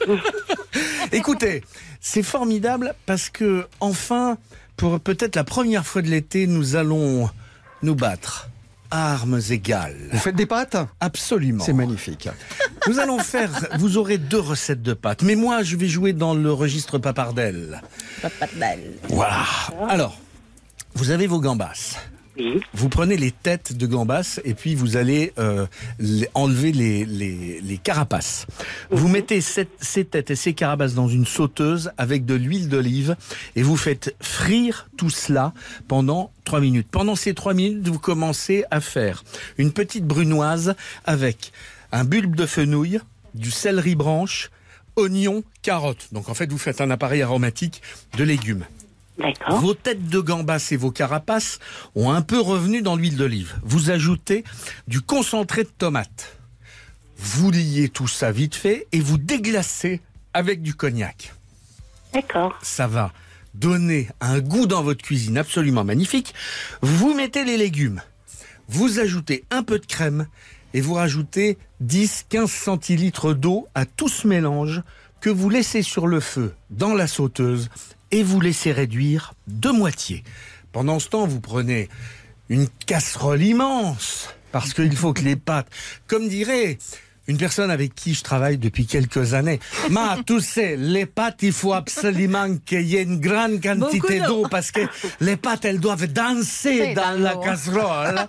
Écoutez, c'est formidable parce que enfin, pour peut-être la première fois de l'été, nous allons nous battre. Armes égales. Vous faites des pâtes ? Absolument. C'est magnifique. Nous allons faire, vous aurez 2 recettes de pâtes. Mais moi, je vais jouer dans le registre papardelle. Papardelle. Voilà. Alors, vous avez vos gambas. Oui. Vous prenez les têtes de gambas et puis vous allez enlever les carapaces. Vous mettez ces têtes et ces carapaces dans une sauteuse avec de l'huile d'olive et vous faites frire tout cela pendant 3 minutes. Pendant ces 3 minutes, vous commencez à faire une petite brunoise avec un bulbe de fenouil, du céleri branche, oignon, carotte. Donc en fait, vous faites un appareil aromatique de légumes. D'accord. Vos têtes de gambas et vos carapaces ont un peu revenu dans l'huile d'olive. Vous ajoutez du concentré de tomate. Vous liez tout ça vite fait et vous déglacez avec du cognac. D'accord. Ça va donner un goût dans votre cuisine absolument magnifique. Vous mettez les légumes. Vous ajoutez un peu de crème et vous rajoutez 10-15 centilitres d'eau à tout ce mélange que vous laissez sur le feu dans la sauteuse et vous laissez réduire de moitié. Pendant ce temps, vous prenez une casserole immense, parce qu'il faut que les pâtes, comme dirait une personne avec qui je travaille depuis quelques années, tu sais, les pâtes, il faut absolument qu'il y ait une grande quantité d'eau, parce que les pâtes, elles doivent danser dans la casserole.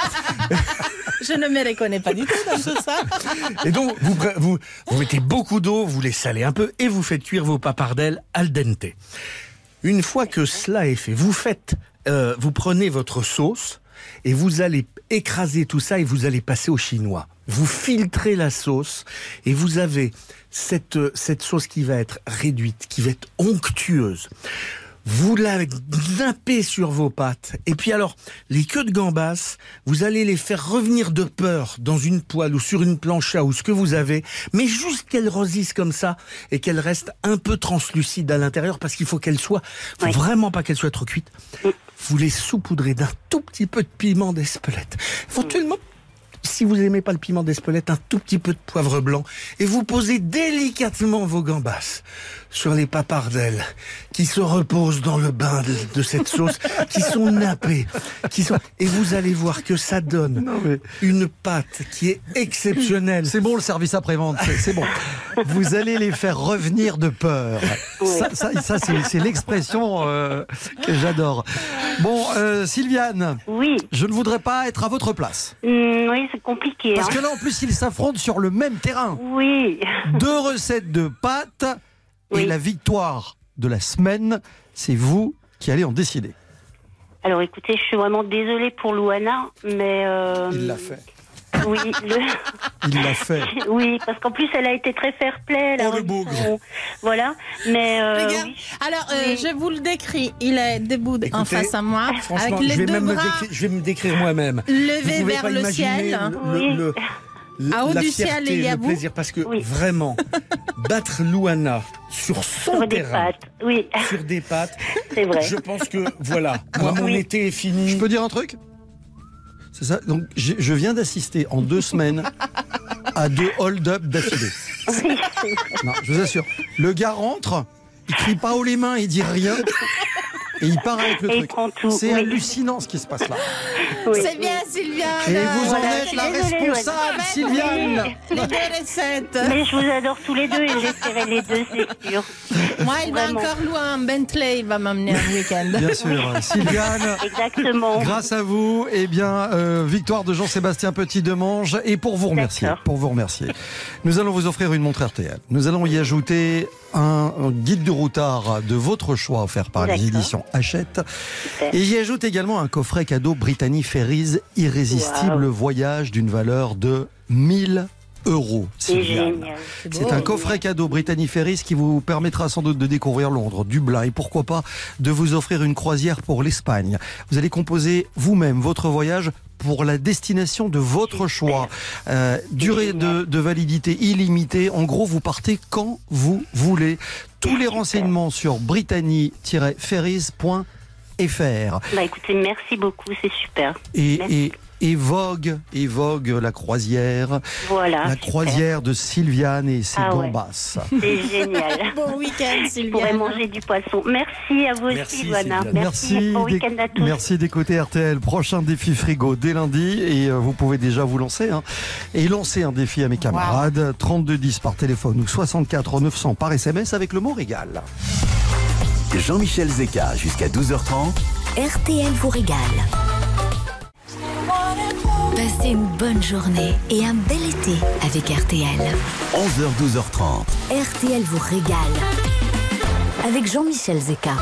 Je ne me reconnais pas du tout dans tout ça. Et donc, vous mettez beaucoup d'eau, vous les salez un peu, et vous faites cuire vos papardelles al dente. Une fois que cela est fait, vous prenez votre sauce et vous allez écraser tout ça et vous allez passer au chinois. Vous filtrez la sauce et vous avez cette sauce qui va être réduite, qui va être onctueuse. Vous la nappez sur vos pâtes. Et puis alors, les queues de gambas, vous allez les faire revenir de peur dans une poêle ou sur une plancha ou ce que vous avez, mais juste qu'elles rosissent comme ça et qu'elles restent un peu translucides à l'intérieur parce qu'il faut qu'elles soient, vraiment pas qu'elles soient trop cuites. Vous les saupoudrez d'un tout petit peu de piment d'Espelette. Éventuellement, si vous n'aimez pas le piment d'Espelette, un tout petit peu de poivre blanc. Et vous posez délicatement vos gambas sur les papardelles qui se reposent dans le bain de cette sauce, qui sont nappées. Et vous allez voir que ça donne une pâte qui est exceptionnelle. C'est bon le service après-vente, c'est bon. Vous allez les faire revenir de peur. Ça c'est l'expression que j'adore. Bon, Sylviane. Oui. Je ne voudrais pas être à votre place. Oui, c'est compliqué. Parce que là, en plus, ils s'affrontent sur le même terrain. Oui. 2 recettes de pâtes et la victoire de la semaine, c'est vous qui allez en décider. Alors, écoutez, je suis vraiment désolée pour Louana, mais... Il l'a fait. Oui, il l'a fait. Oui, parce qu'en plus, elle a été très fair-play. Oh, le bougre. Voilà, mais... Regarde. Alors, je vous le décris. Il est debout en face à moi, avec les deux bras je vais me décrire moi-même. levés vers le ciel. À haut du ciel, il y a le plaisir, parce que vraiment, battre Louana sur son terrain, sur des pâtes, c'est vrai. Je pense que, voilà, moi, mon été est fini. Je peux dire un truc ? C'est ça. Donc, je viens d'assister en 2 semaines à 2 hold-up d'affilée. Non, je vous assure. Le gars rentre, il crie pas haut les mains, il dit rien. Et il part avec le truc. C'est hallucinant ce qui se passe là. C'est bien, Sylviane. Et vous en êtes la responsable, Sylviane. Les 2 recettes. Mais je vous adore tous les 2 et j'essaierai les 2, c'est sûr. Moi, il va encore louer un Bentley, il va m'amener un week-end. Bien sûr. Sylviane, exactement. Grâce à vous, victoire de Jean-Sébastien Petit-Demange. Et pour vous remercier, nous allons vous offrir une montre RTL. Nous allons y ajouter un guide du routard de votre choix offert par les éditions Hachette. Et j'y ajoute également un coffret cadeau Brittany Ferries Irrésistible Voyage d'une valeur de 1 000 €. C'est génial. C'est un coffret cadeau Brittany Ferries qui vous permettra sans doute de découvrir Londres, Dublin et pourquoi pas de vous offrir une croisière pour l'Espagne. Vous allez composer vous-même votre voyage pour la destination de votre choix. Durée de validité illimitée. En gros, vous partez quand vous voulez. Tous les renseignements sur brittany-ferries.fr. Bah écoutez, merci beaucoup, c'est super. Et Vogue, la croisière. Voilà. La croisière de Sylviane et ses gambas. C'est génial. Bon week-end, Sylviane. Vous pourrez manger du poisson. Merci à vous aussi, Luana. Merci. Bon week-end à tous. Merci d'écouter RTL. Prochain défi frigo dès lundi. Et vous pouvez déjà vous lancer. Et lancer un défi à mes camarades. 3210 par téléphone ou 64 900 par SMS avec le mot régal. Jean-Michel Zeka jusqu'à 12h30. RTL vous régale. Passez une bonne journée et un bel été avec RTL. 11h, 12h30. RTL vous régale. Avec Jean-Michel Zeka.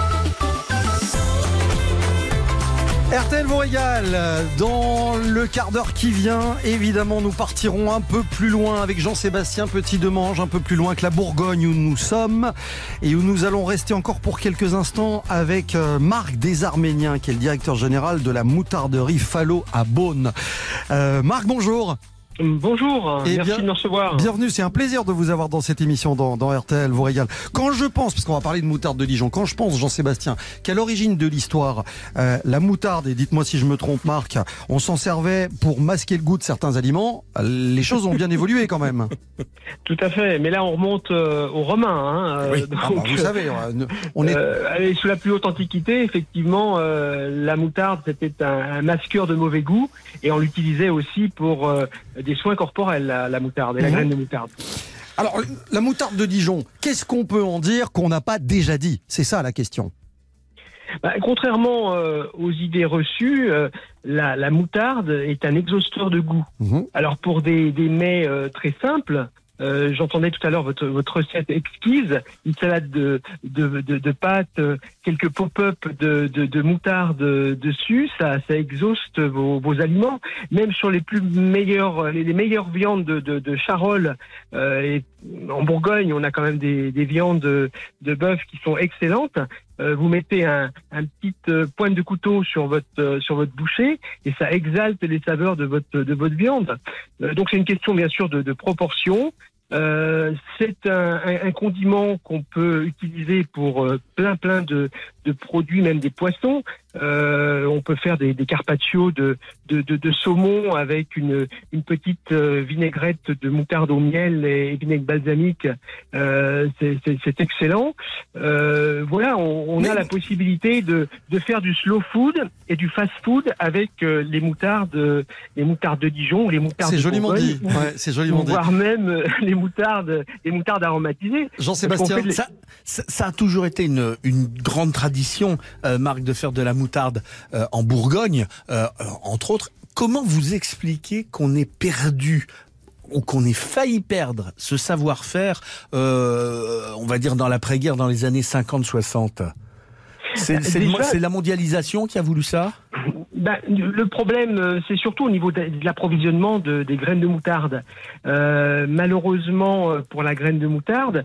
RTL vous régale. Dans le quart d'heure qui vient, évidemment, nous partirons un peu plus loin avec Jean-Sébastien Petit-Demange, un peu plus loin que la Bourgogne où nous sommes et où nous allons rester encore pour quelques instants avec Marc Desarméniens, qui est le directeur général de la moutarderie Falot à Beaune. Marc, bonjour. Bonjour, merci de me recevoir. Bienvenue, c'est un plaisir de vous avoir dans cette émission dans RTL vous régale. Quand je pense, parce qu'on va parler de moutarde de Dijon, quand je pense, Jean-Sébastien, qu'à l'origine de l'histoire, la moutarde, et dites-moi si je me trompe Marc, on s'en servait pour masquer le goût de certains aliments, les choses ont bien évolué quand même. Tout à fait, mais là on remonte aux Romains. Oui. Donc, vous savez, on est... sous la plus haute antiquité, effectivement, la moutarde c'était un masqueur de mauvais goût et on l'utilisait aussi pour des soins corporels, la moutarde et la graine de moutarde. Alors, la moutarde de Dijon, qu'est-ce qu'on peut en dire qu'on n'a pas déjà dit ? C'est ça la question. Contrairement aux idées reçues, la moutarde est un exhausteur de goût. Alors pour des mets très simples, j'entendais tout à l'heure votre recette exquise, une salade de pâtes, quelques pop-up de moutarde dessus, ça exhauste vos aliments. Même sur les meilleures viandes de Charolles, et en Bourgogne, on a quand même des viandes de bœuf qui sont excellentes. Vous mettez un petit pointe de couteau sur votre bouchée et ça exalte les saveurs de votre viande. Donc c'est une question bien sûr de proportion. C'est un condiment qu'on peut utiliser pour plein de produits, même des poissons. On peut faire des carpaccio de saumon avec une petite vinaigrette de moutarde au miel et vinaigre balsamique. C'est excellent. Voilà, on a la possibilité de faire du slow food et du fast food avec les moutardes de Dijon, les moutardes. C'est de joliment Bourgogne, dit. Ouais, c'est joliment dit. Voire même les moutardes aromatisées. Jean-Sébastien, ça a toujours été une grande tradition, Marc, de faire de la moutarde en Bourgogne, entre autres. Comment vous expliquez qu'on ait perdu ou qu'on ait failli perdre ce savoir-faire, on va dire dans l'après-guerre, dans les années 50-60 ? C'est la mondialisation qui a voulu ça ? Le problème, c'est surtout au niveau de l'approvisionnement des graines de moutarde. Malheureusement, pour la graine de moutarde,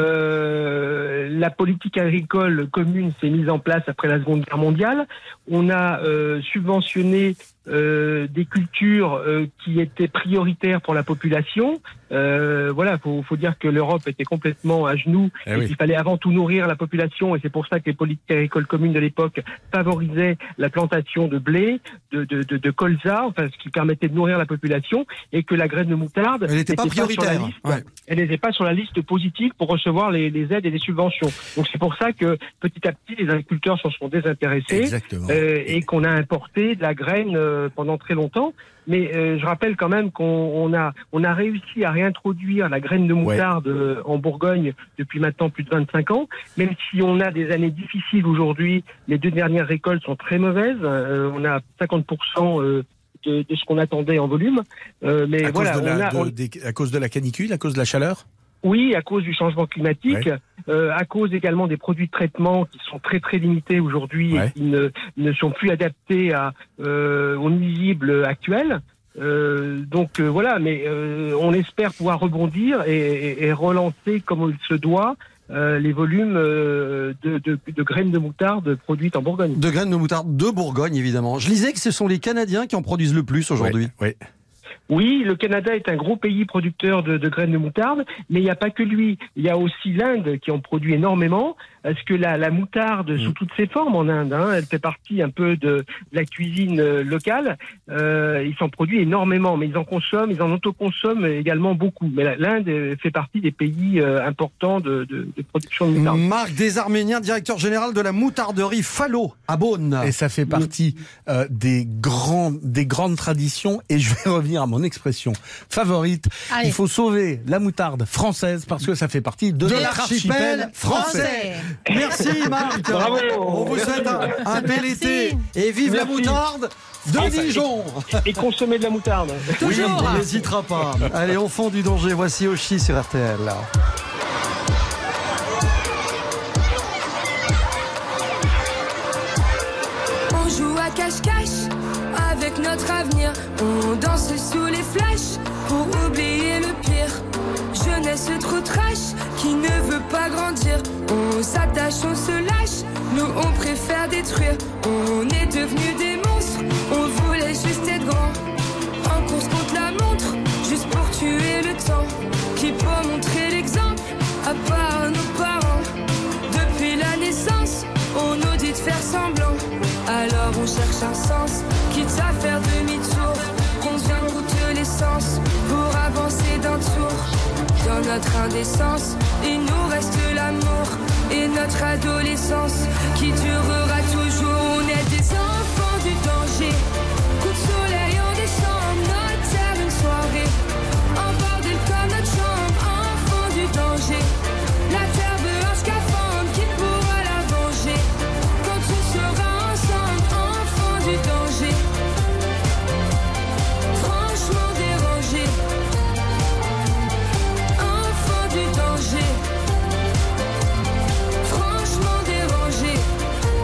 la politique agricole commune s'est mise en place après la Seconde Guerre mondiale. On a subventionné des cultures qui étaient prioritaires pour la population. Voilà, faut dire que l'Europe était complètement à genoux et qu'il fallait avant tout nourrir la population, et c'est pour ça que les politiques agricoles communes de l'époque favorisaient la plantation de blé, de colza, enfin ce qui permettait de nourrir la population, et que la graine de moutarde elle n'était pas prioritaire. Elle n'était pas sur la liste positive pour recevoir les aides et les subventions. Donc c'est pour ça que petit à petit les agriculteurs s'en sont désintéressés et qu'on a importé de la graine pendant très longtemps. Mais je rappelle quand même qu'on a réussi à réintroduire la graine de moutarde en Bourgogne depuis maintenant plus de 25 ans. Même si on a des années difficiles aujourd'hui, les 2 dernières récoltes sont très mauvaises. On a 50% de ce qu'on attendait en volume. Mais à cause de la canicule, à cause de la chaleur ? Oui, à cause du changement climatique, à cause également des produits de traitement qui sont très très limités aujourd'hui et qui ne sont plus adaptés aux nuisibles actuels. Voilà, mais on espère pouvoir rebondir et relancer comme il se doit les volumes de graines de moutarde produites en Bourgogne. De graines de moutarde de Bourgogne, évidemment. Je lisais que ce sont les Canadiens qui en produisent le plus aujourd'hui. Oui, le Canada est un gros pays producteur de graines de moutarde, mais il n'y a pas que lui. Il y a aussi l'Inde qui en produit énormément, parce que la moutarde, sous toutes ses formes en Inde, elle fait partie un peu de la cuisine locale. Ils s'en produisent énormément, mais ils en autoconsomment également beaucoup. Mais l'Inde fait partie des pays importants de production de moutarde. Marc Desarméniens, directeur général de la moutarderie Fallot à Beaune. Et ça fait partie des grandes traditions, et je vais revenir à mon expression favorite. Allez. Il faut sauver la moutarde française parce que ça fait partie de l'archipel français. Merci Marc. Bravo. On vous souhaite un bel été et vive la moutarde de Dijon. Et consommer de la moutarde. Toujours. On n'hésitera pas. Allez, enfant du danger, voici Oshi sur RTL. On joue à cache-cache avec notre avenir. On danse sous les flashs pour oublier le pire. Jeunesse trop trash qui ne veut pas grandir. On s'attache, on se lâche, nous on préfère détruire. On est devenus des monstres, on voulait juste être grand. En course contre la montre, juste pour tuer le temps. Qui peut montrer l'exemple, à part nos parents. Depuis la naissance, on nous dit de faire semblant. Alors on cherche un sens, quitte à faire demi-tour. Combien coûte l'essence pour avancer d'un tour? Dans notre indécence, il nous reste l'amour et notre adolescence qui durera toujours. On est des enfants du danger. Coup de soleil en décembre, notre terre une soirée. En bordel comme notre chambre, enfants du danger. La terre veut un scaphandre qui pourra la venger. Quand on sera ensemble, enfants du danger. Franchement dérangé. Enfants du danger. Franchement dérangé.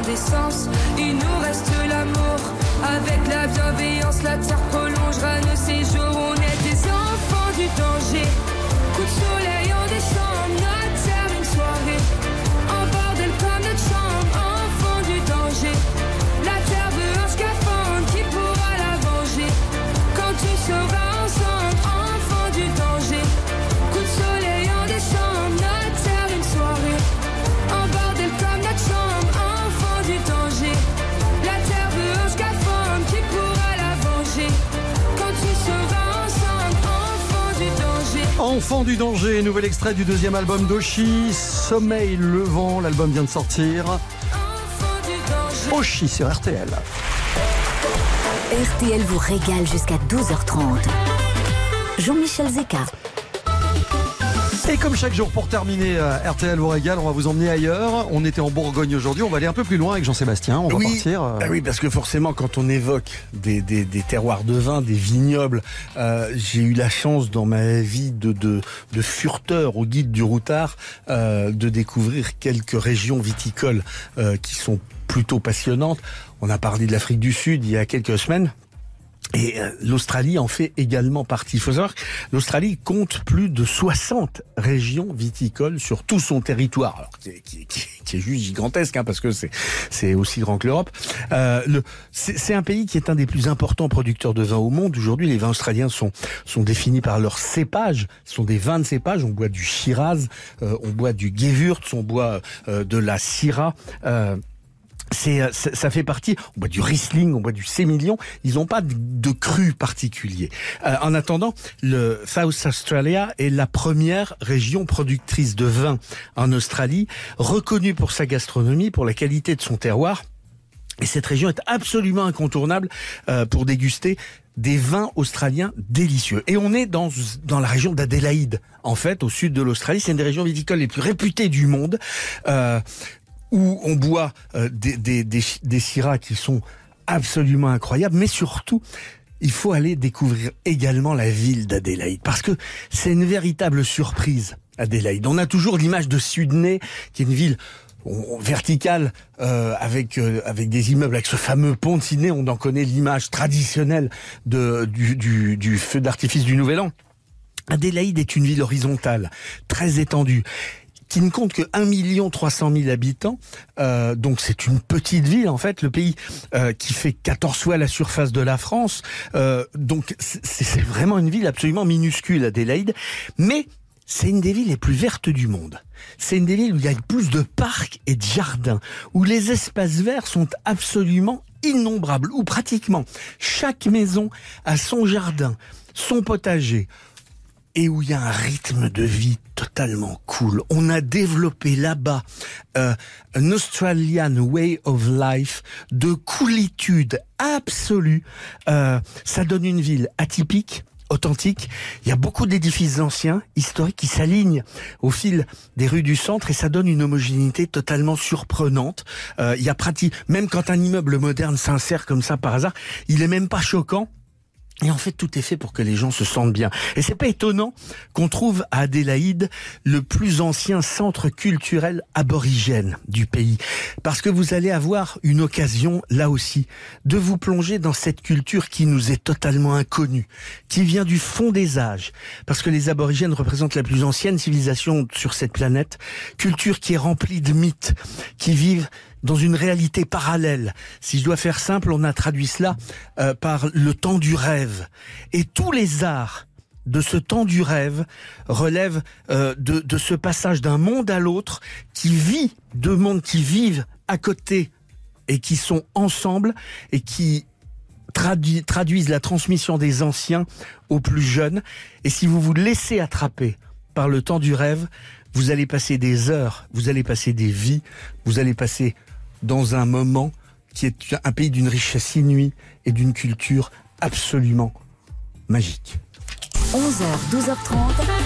l'indécence. Il nous reste l'amour. Avec la bienveillance, la terre prolongera nos séjours. On est des enfants du danger. Coup de soleil en décembre, notre terre une soirée. En bordel comme notre chambre, enfants du danger. La terre veut un scaphandre qui pourra la venger. Quand tout sera ensemble, enfants du danger. Coup de soleil en décembre, notre terre une soirée. En bordel comme notre chambre, enfants du danger. La terre veut un scaphandre qui pourra la venger. Quand tout sera ensemble, enfants du danger. Enfants du danger, nouvel extrait du deuxième album d'Oshi, Sommeil levant, l'album vient de sortir. Oshi sur RTL. RTL vous régale jusqu'à 12h30. Jean-Michel Zeka. Et comme chaque jour, pour terminer RTL vous régale, on va vous emmener ailleurs. On était en Bourgogne aujourd'hui, on va aller un peu plus loin avec Jean-Sébastien. On va partir. Oui, parce que forcément, quand on évoque des terroirs de vin, des vignobles, j'ai eu la chance dans ma vie de fureteur au guide du routard de découvrir quelques régions viticoles qui sont plutôt passionnantes. On a parlé de l'Afrique du Sud il y a quelques semaines. Et l'Australie en fait également partie. Il faut savoir que l'Australie compte plus de 60 régions viticoles sur tout son territoire, alors qui est juste gigantesque, parce que c'est aussi grand que l'Europe. C'est un pays qui est un des plus importants producteurs de vin au monde. Aujourd'hui, les vins australiens sont définis par leurs cépages. Ce sont des vins de cépages. On boit du Shiraz, on boit du Gewürz, on boit de la Syrah. Ça fait partie. On boit du Riesling, on boit du Sémillon. Ils n'ont pas de cru particulier. En attendant, le South Australia est la première région productrice de vin en Australie, reconnue pour sa gastronomie, pour la qualité de son terroir. Et cette région est absolument incontournable pour déguster des vins australiens délicieux. Et on est dans la région d'Adélaïde, en fait, au sud de l'Australie. C'est une des régions viticoles les plus réputées du monde. Où on boit des Syrahs qui sont absolument incroyables, mais surtout, il faut aller découvrir également la ville d'Adélaïde, parce que c'est une véritable surprise, Adélaïde. On a toujours l'image de Sydney, qui est une ville verticale, avec des immeubles, avec ce fameux pont de Sydney. On en connaît l'image traditionnelle du feu d'artifice du Nouvel An. Adélaïde est une ville horizontale, très étendue, qui ne compte que 1 300 000 habitants, donc c'est une petite ville en fait, le pays qui fait 14 fois la surface de la France, donc c'est vraiment une ville absolument minuscule, Adélaïde, mais c'est une des villes les plus vertes du monde. C'est une des villes où il y a le plus de parcs et de jardins, où les espaces verts sont absolument innombrables, où pratiquement chaque maison a son jardin, son potager, et où il y a un rythme de vie totalement cool. On a développé là-bas un Australian way of life de coolitude absolue. Ça donne une ville atypique, authentique. Il y a beaucoup d'édifices anciens, historiques, qui s'alignent au fil des rues du centre, et ça donne une homogénéité totalement surprenante. Il y a même quand un immeuble moderne s'insère comme ça par hasard, il est même pas choquant. Et en fait, tout est fait pour que les gens se sentent bien. Et c'est pas étonnant qu'on trouve à Adélaïde le plus ancien centre culturel aborigène du pays. Parce que vous allez avoir une occasion, là aussi, de vous plonger dans cette culture qui nous est totalement inconnue, qui vient du fond des âges. Parce que les aborigènes représentent la plus ancienne civilisation sur cette planète. Culture qui est remplie de mythes, qui vivent dans une réalité parallèle. Si je dois faire simple, on a traduit cela par le temps du rêve. Et tous les arts de ce temps du rêve relèvent de ce passage d'un monde à l'autre, qui vit deux mondes qui vivent à côté et qui sont ensemble, et qui traduisent la transmission des anciens aux plus jeunes. Et si vous vous laissez attraper par le temps du rêve, vous allez passer des heures, vous allez passer des vies, vous allez passer dans un moment qui est un pays d'une richesse inouïe et d'une culture absolument magique. 11h, 12h30,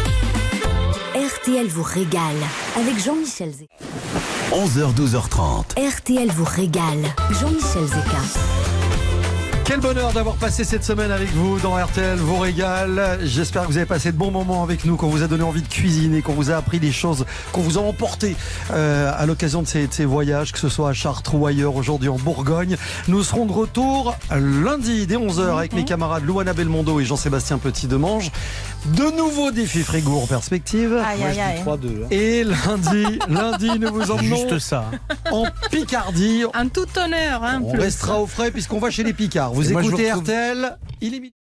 RTL vous régale avec Jean-Michel Zeka. 11h, 12h30. RTL vous régale, Jean-Michel Zeka. Quel bonheur d'avoir passé cette semaine avec vous dans RTL vous régale. J'espère que vous avez passé de bons moments avec nous, qu'on vous a donné envie de cuisiner, qu'on vous a appris des choses, qu'on vous a emporté à l'occasion de ces voyages, que ce soit à Chartres ou ailleurs, aujourd'hui en Bourgogne. Nous serons de retour lundi dès 11h avec mes camarades Louana Belmondo et Jean-Sébastien Petit-Demange. De nouveaux défis Frigo en perspective. Aïe, Moi, aïe, je dis aïe. 3-2. Hein. Et lundi, nous vous emmenons Juste ça. en Picardie. Un tout honneur, hein. On plus. restera au frais puisqu'on va chez les Picards. Vous Et moi, je écoutez vous retrouve- RTL, il est midi.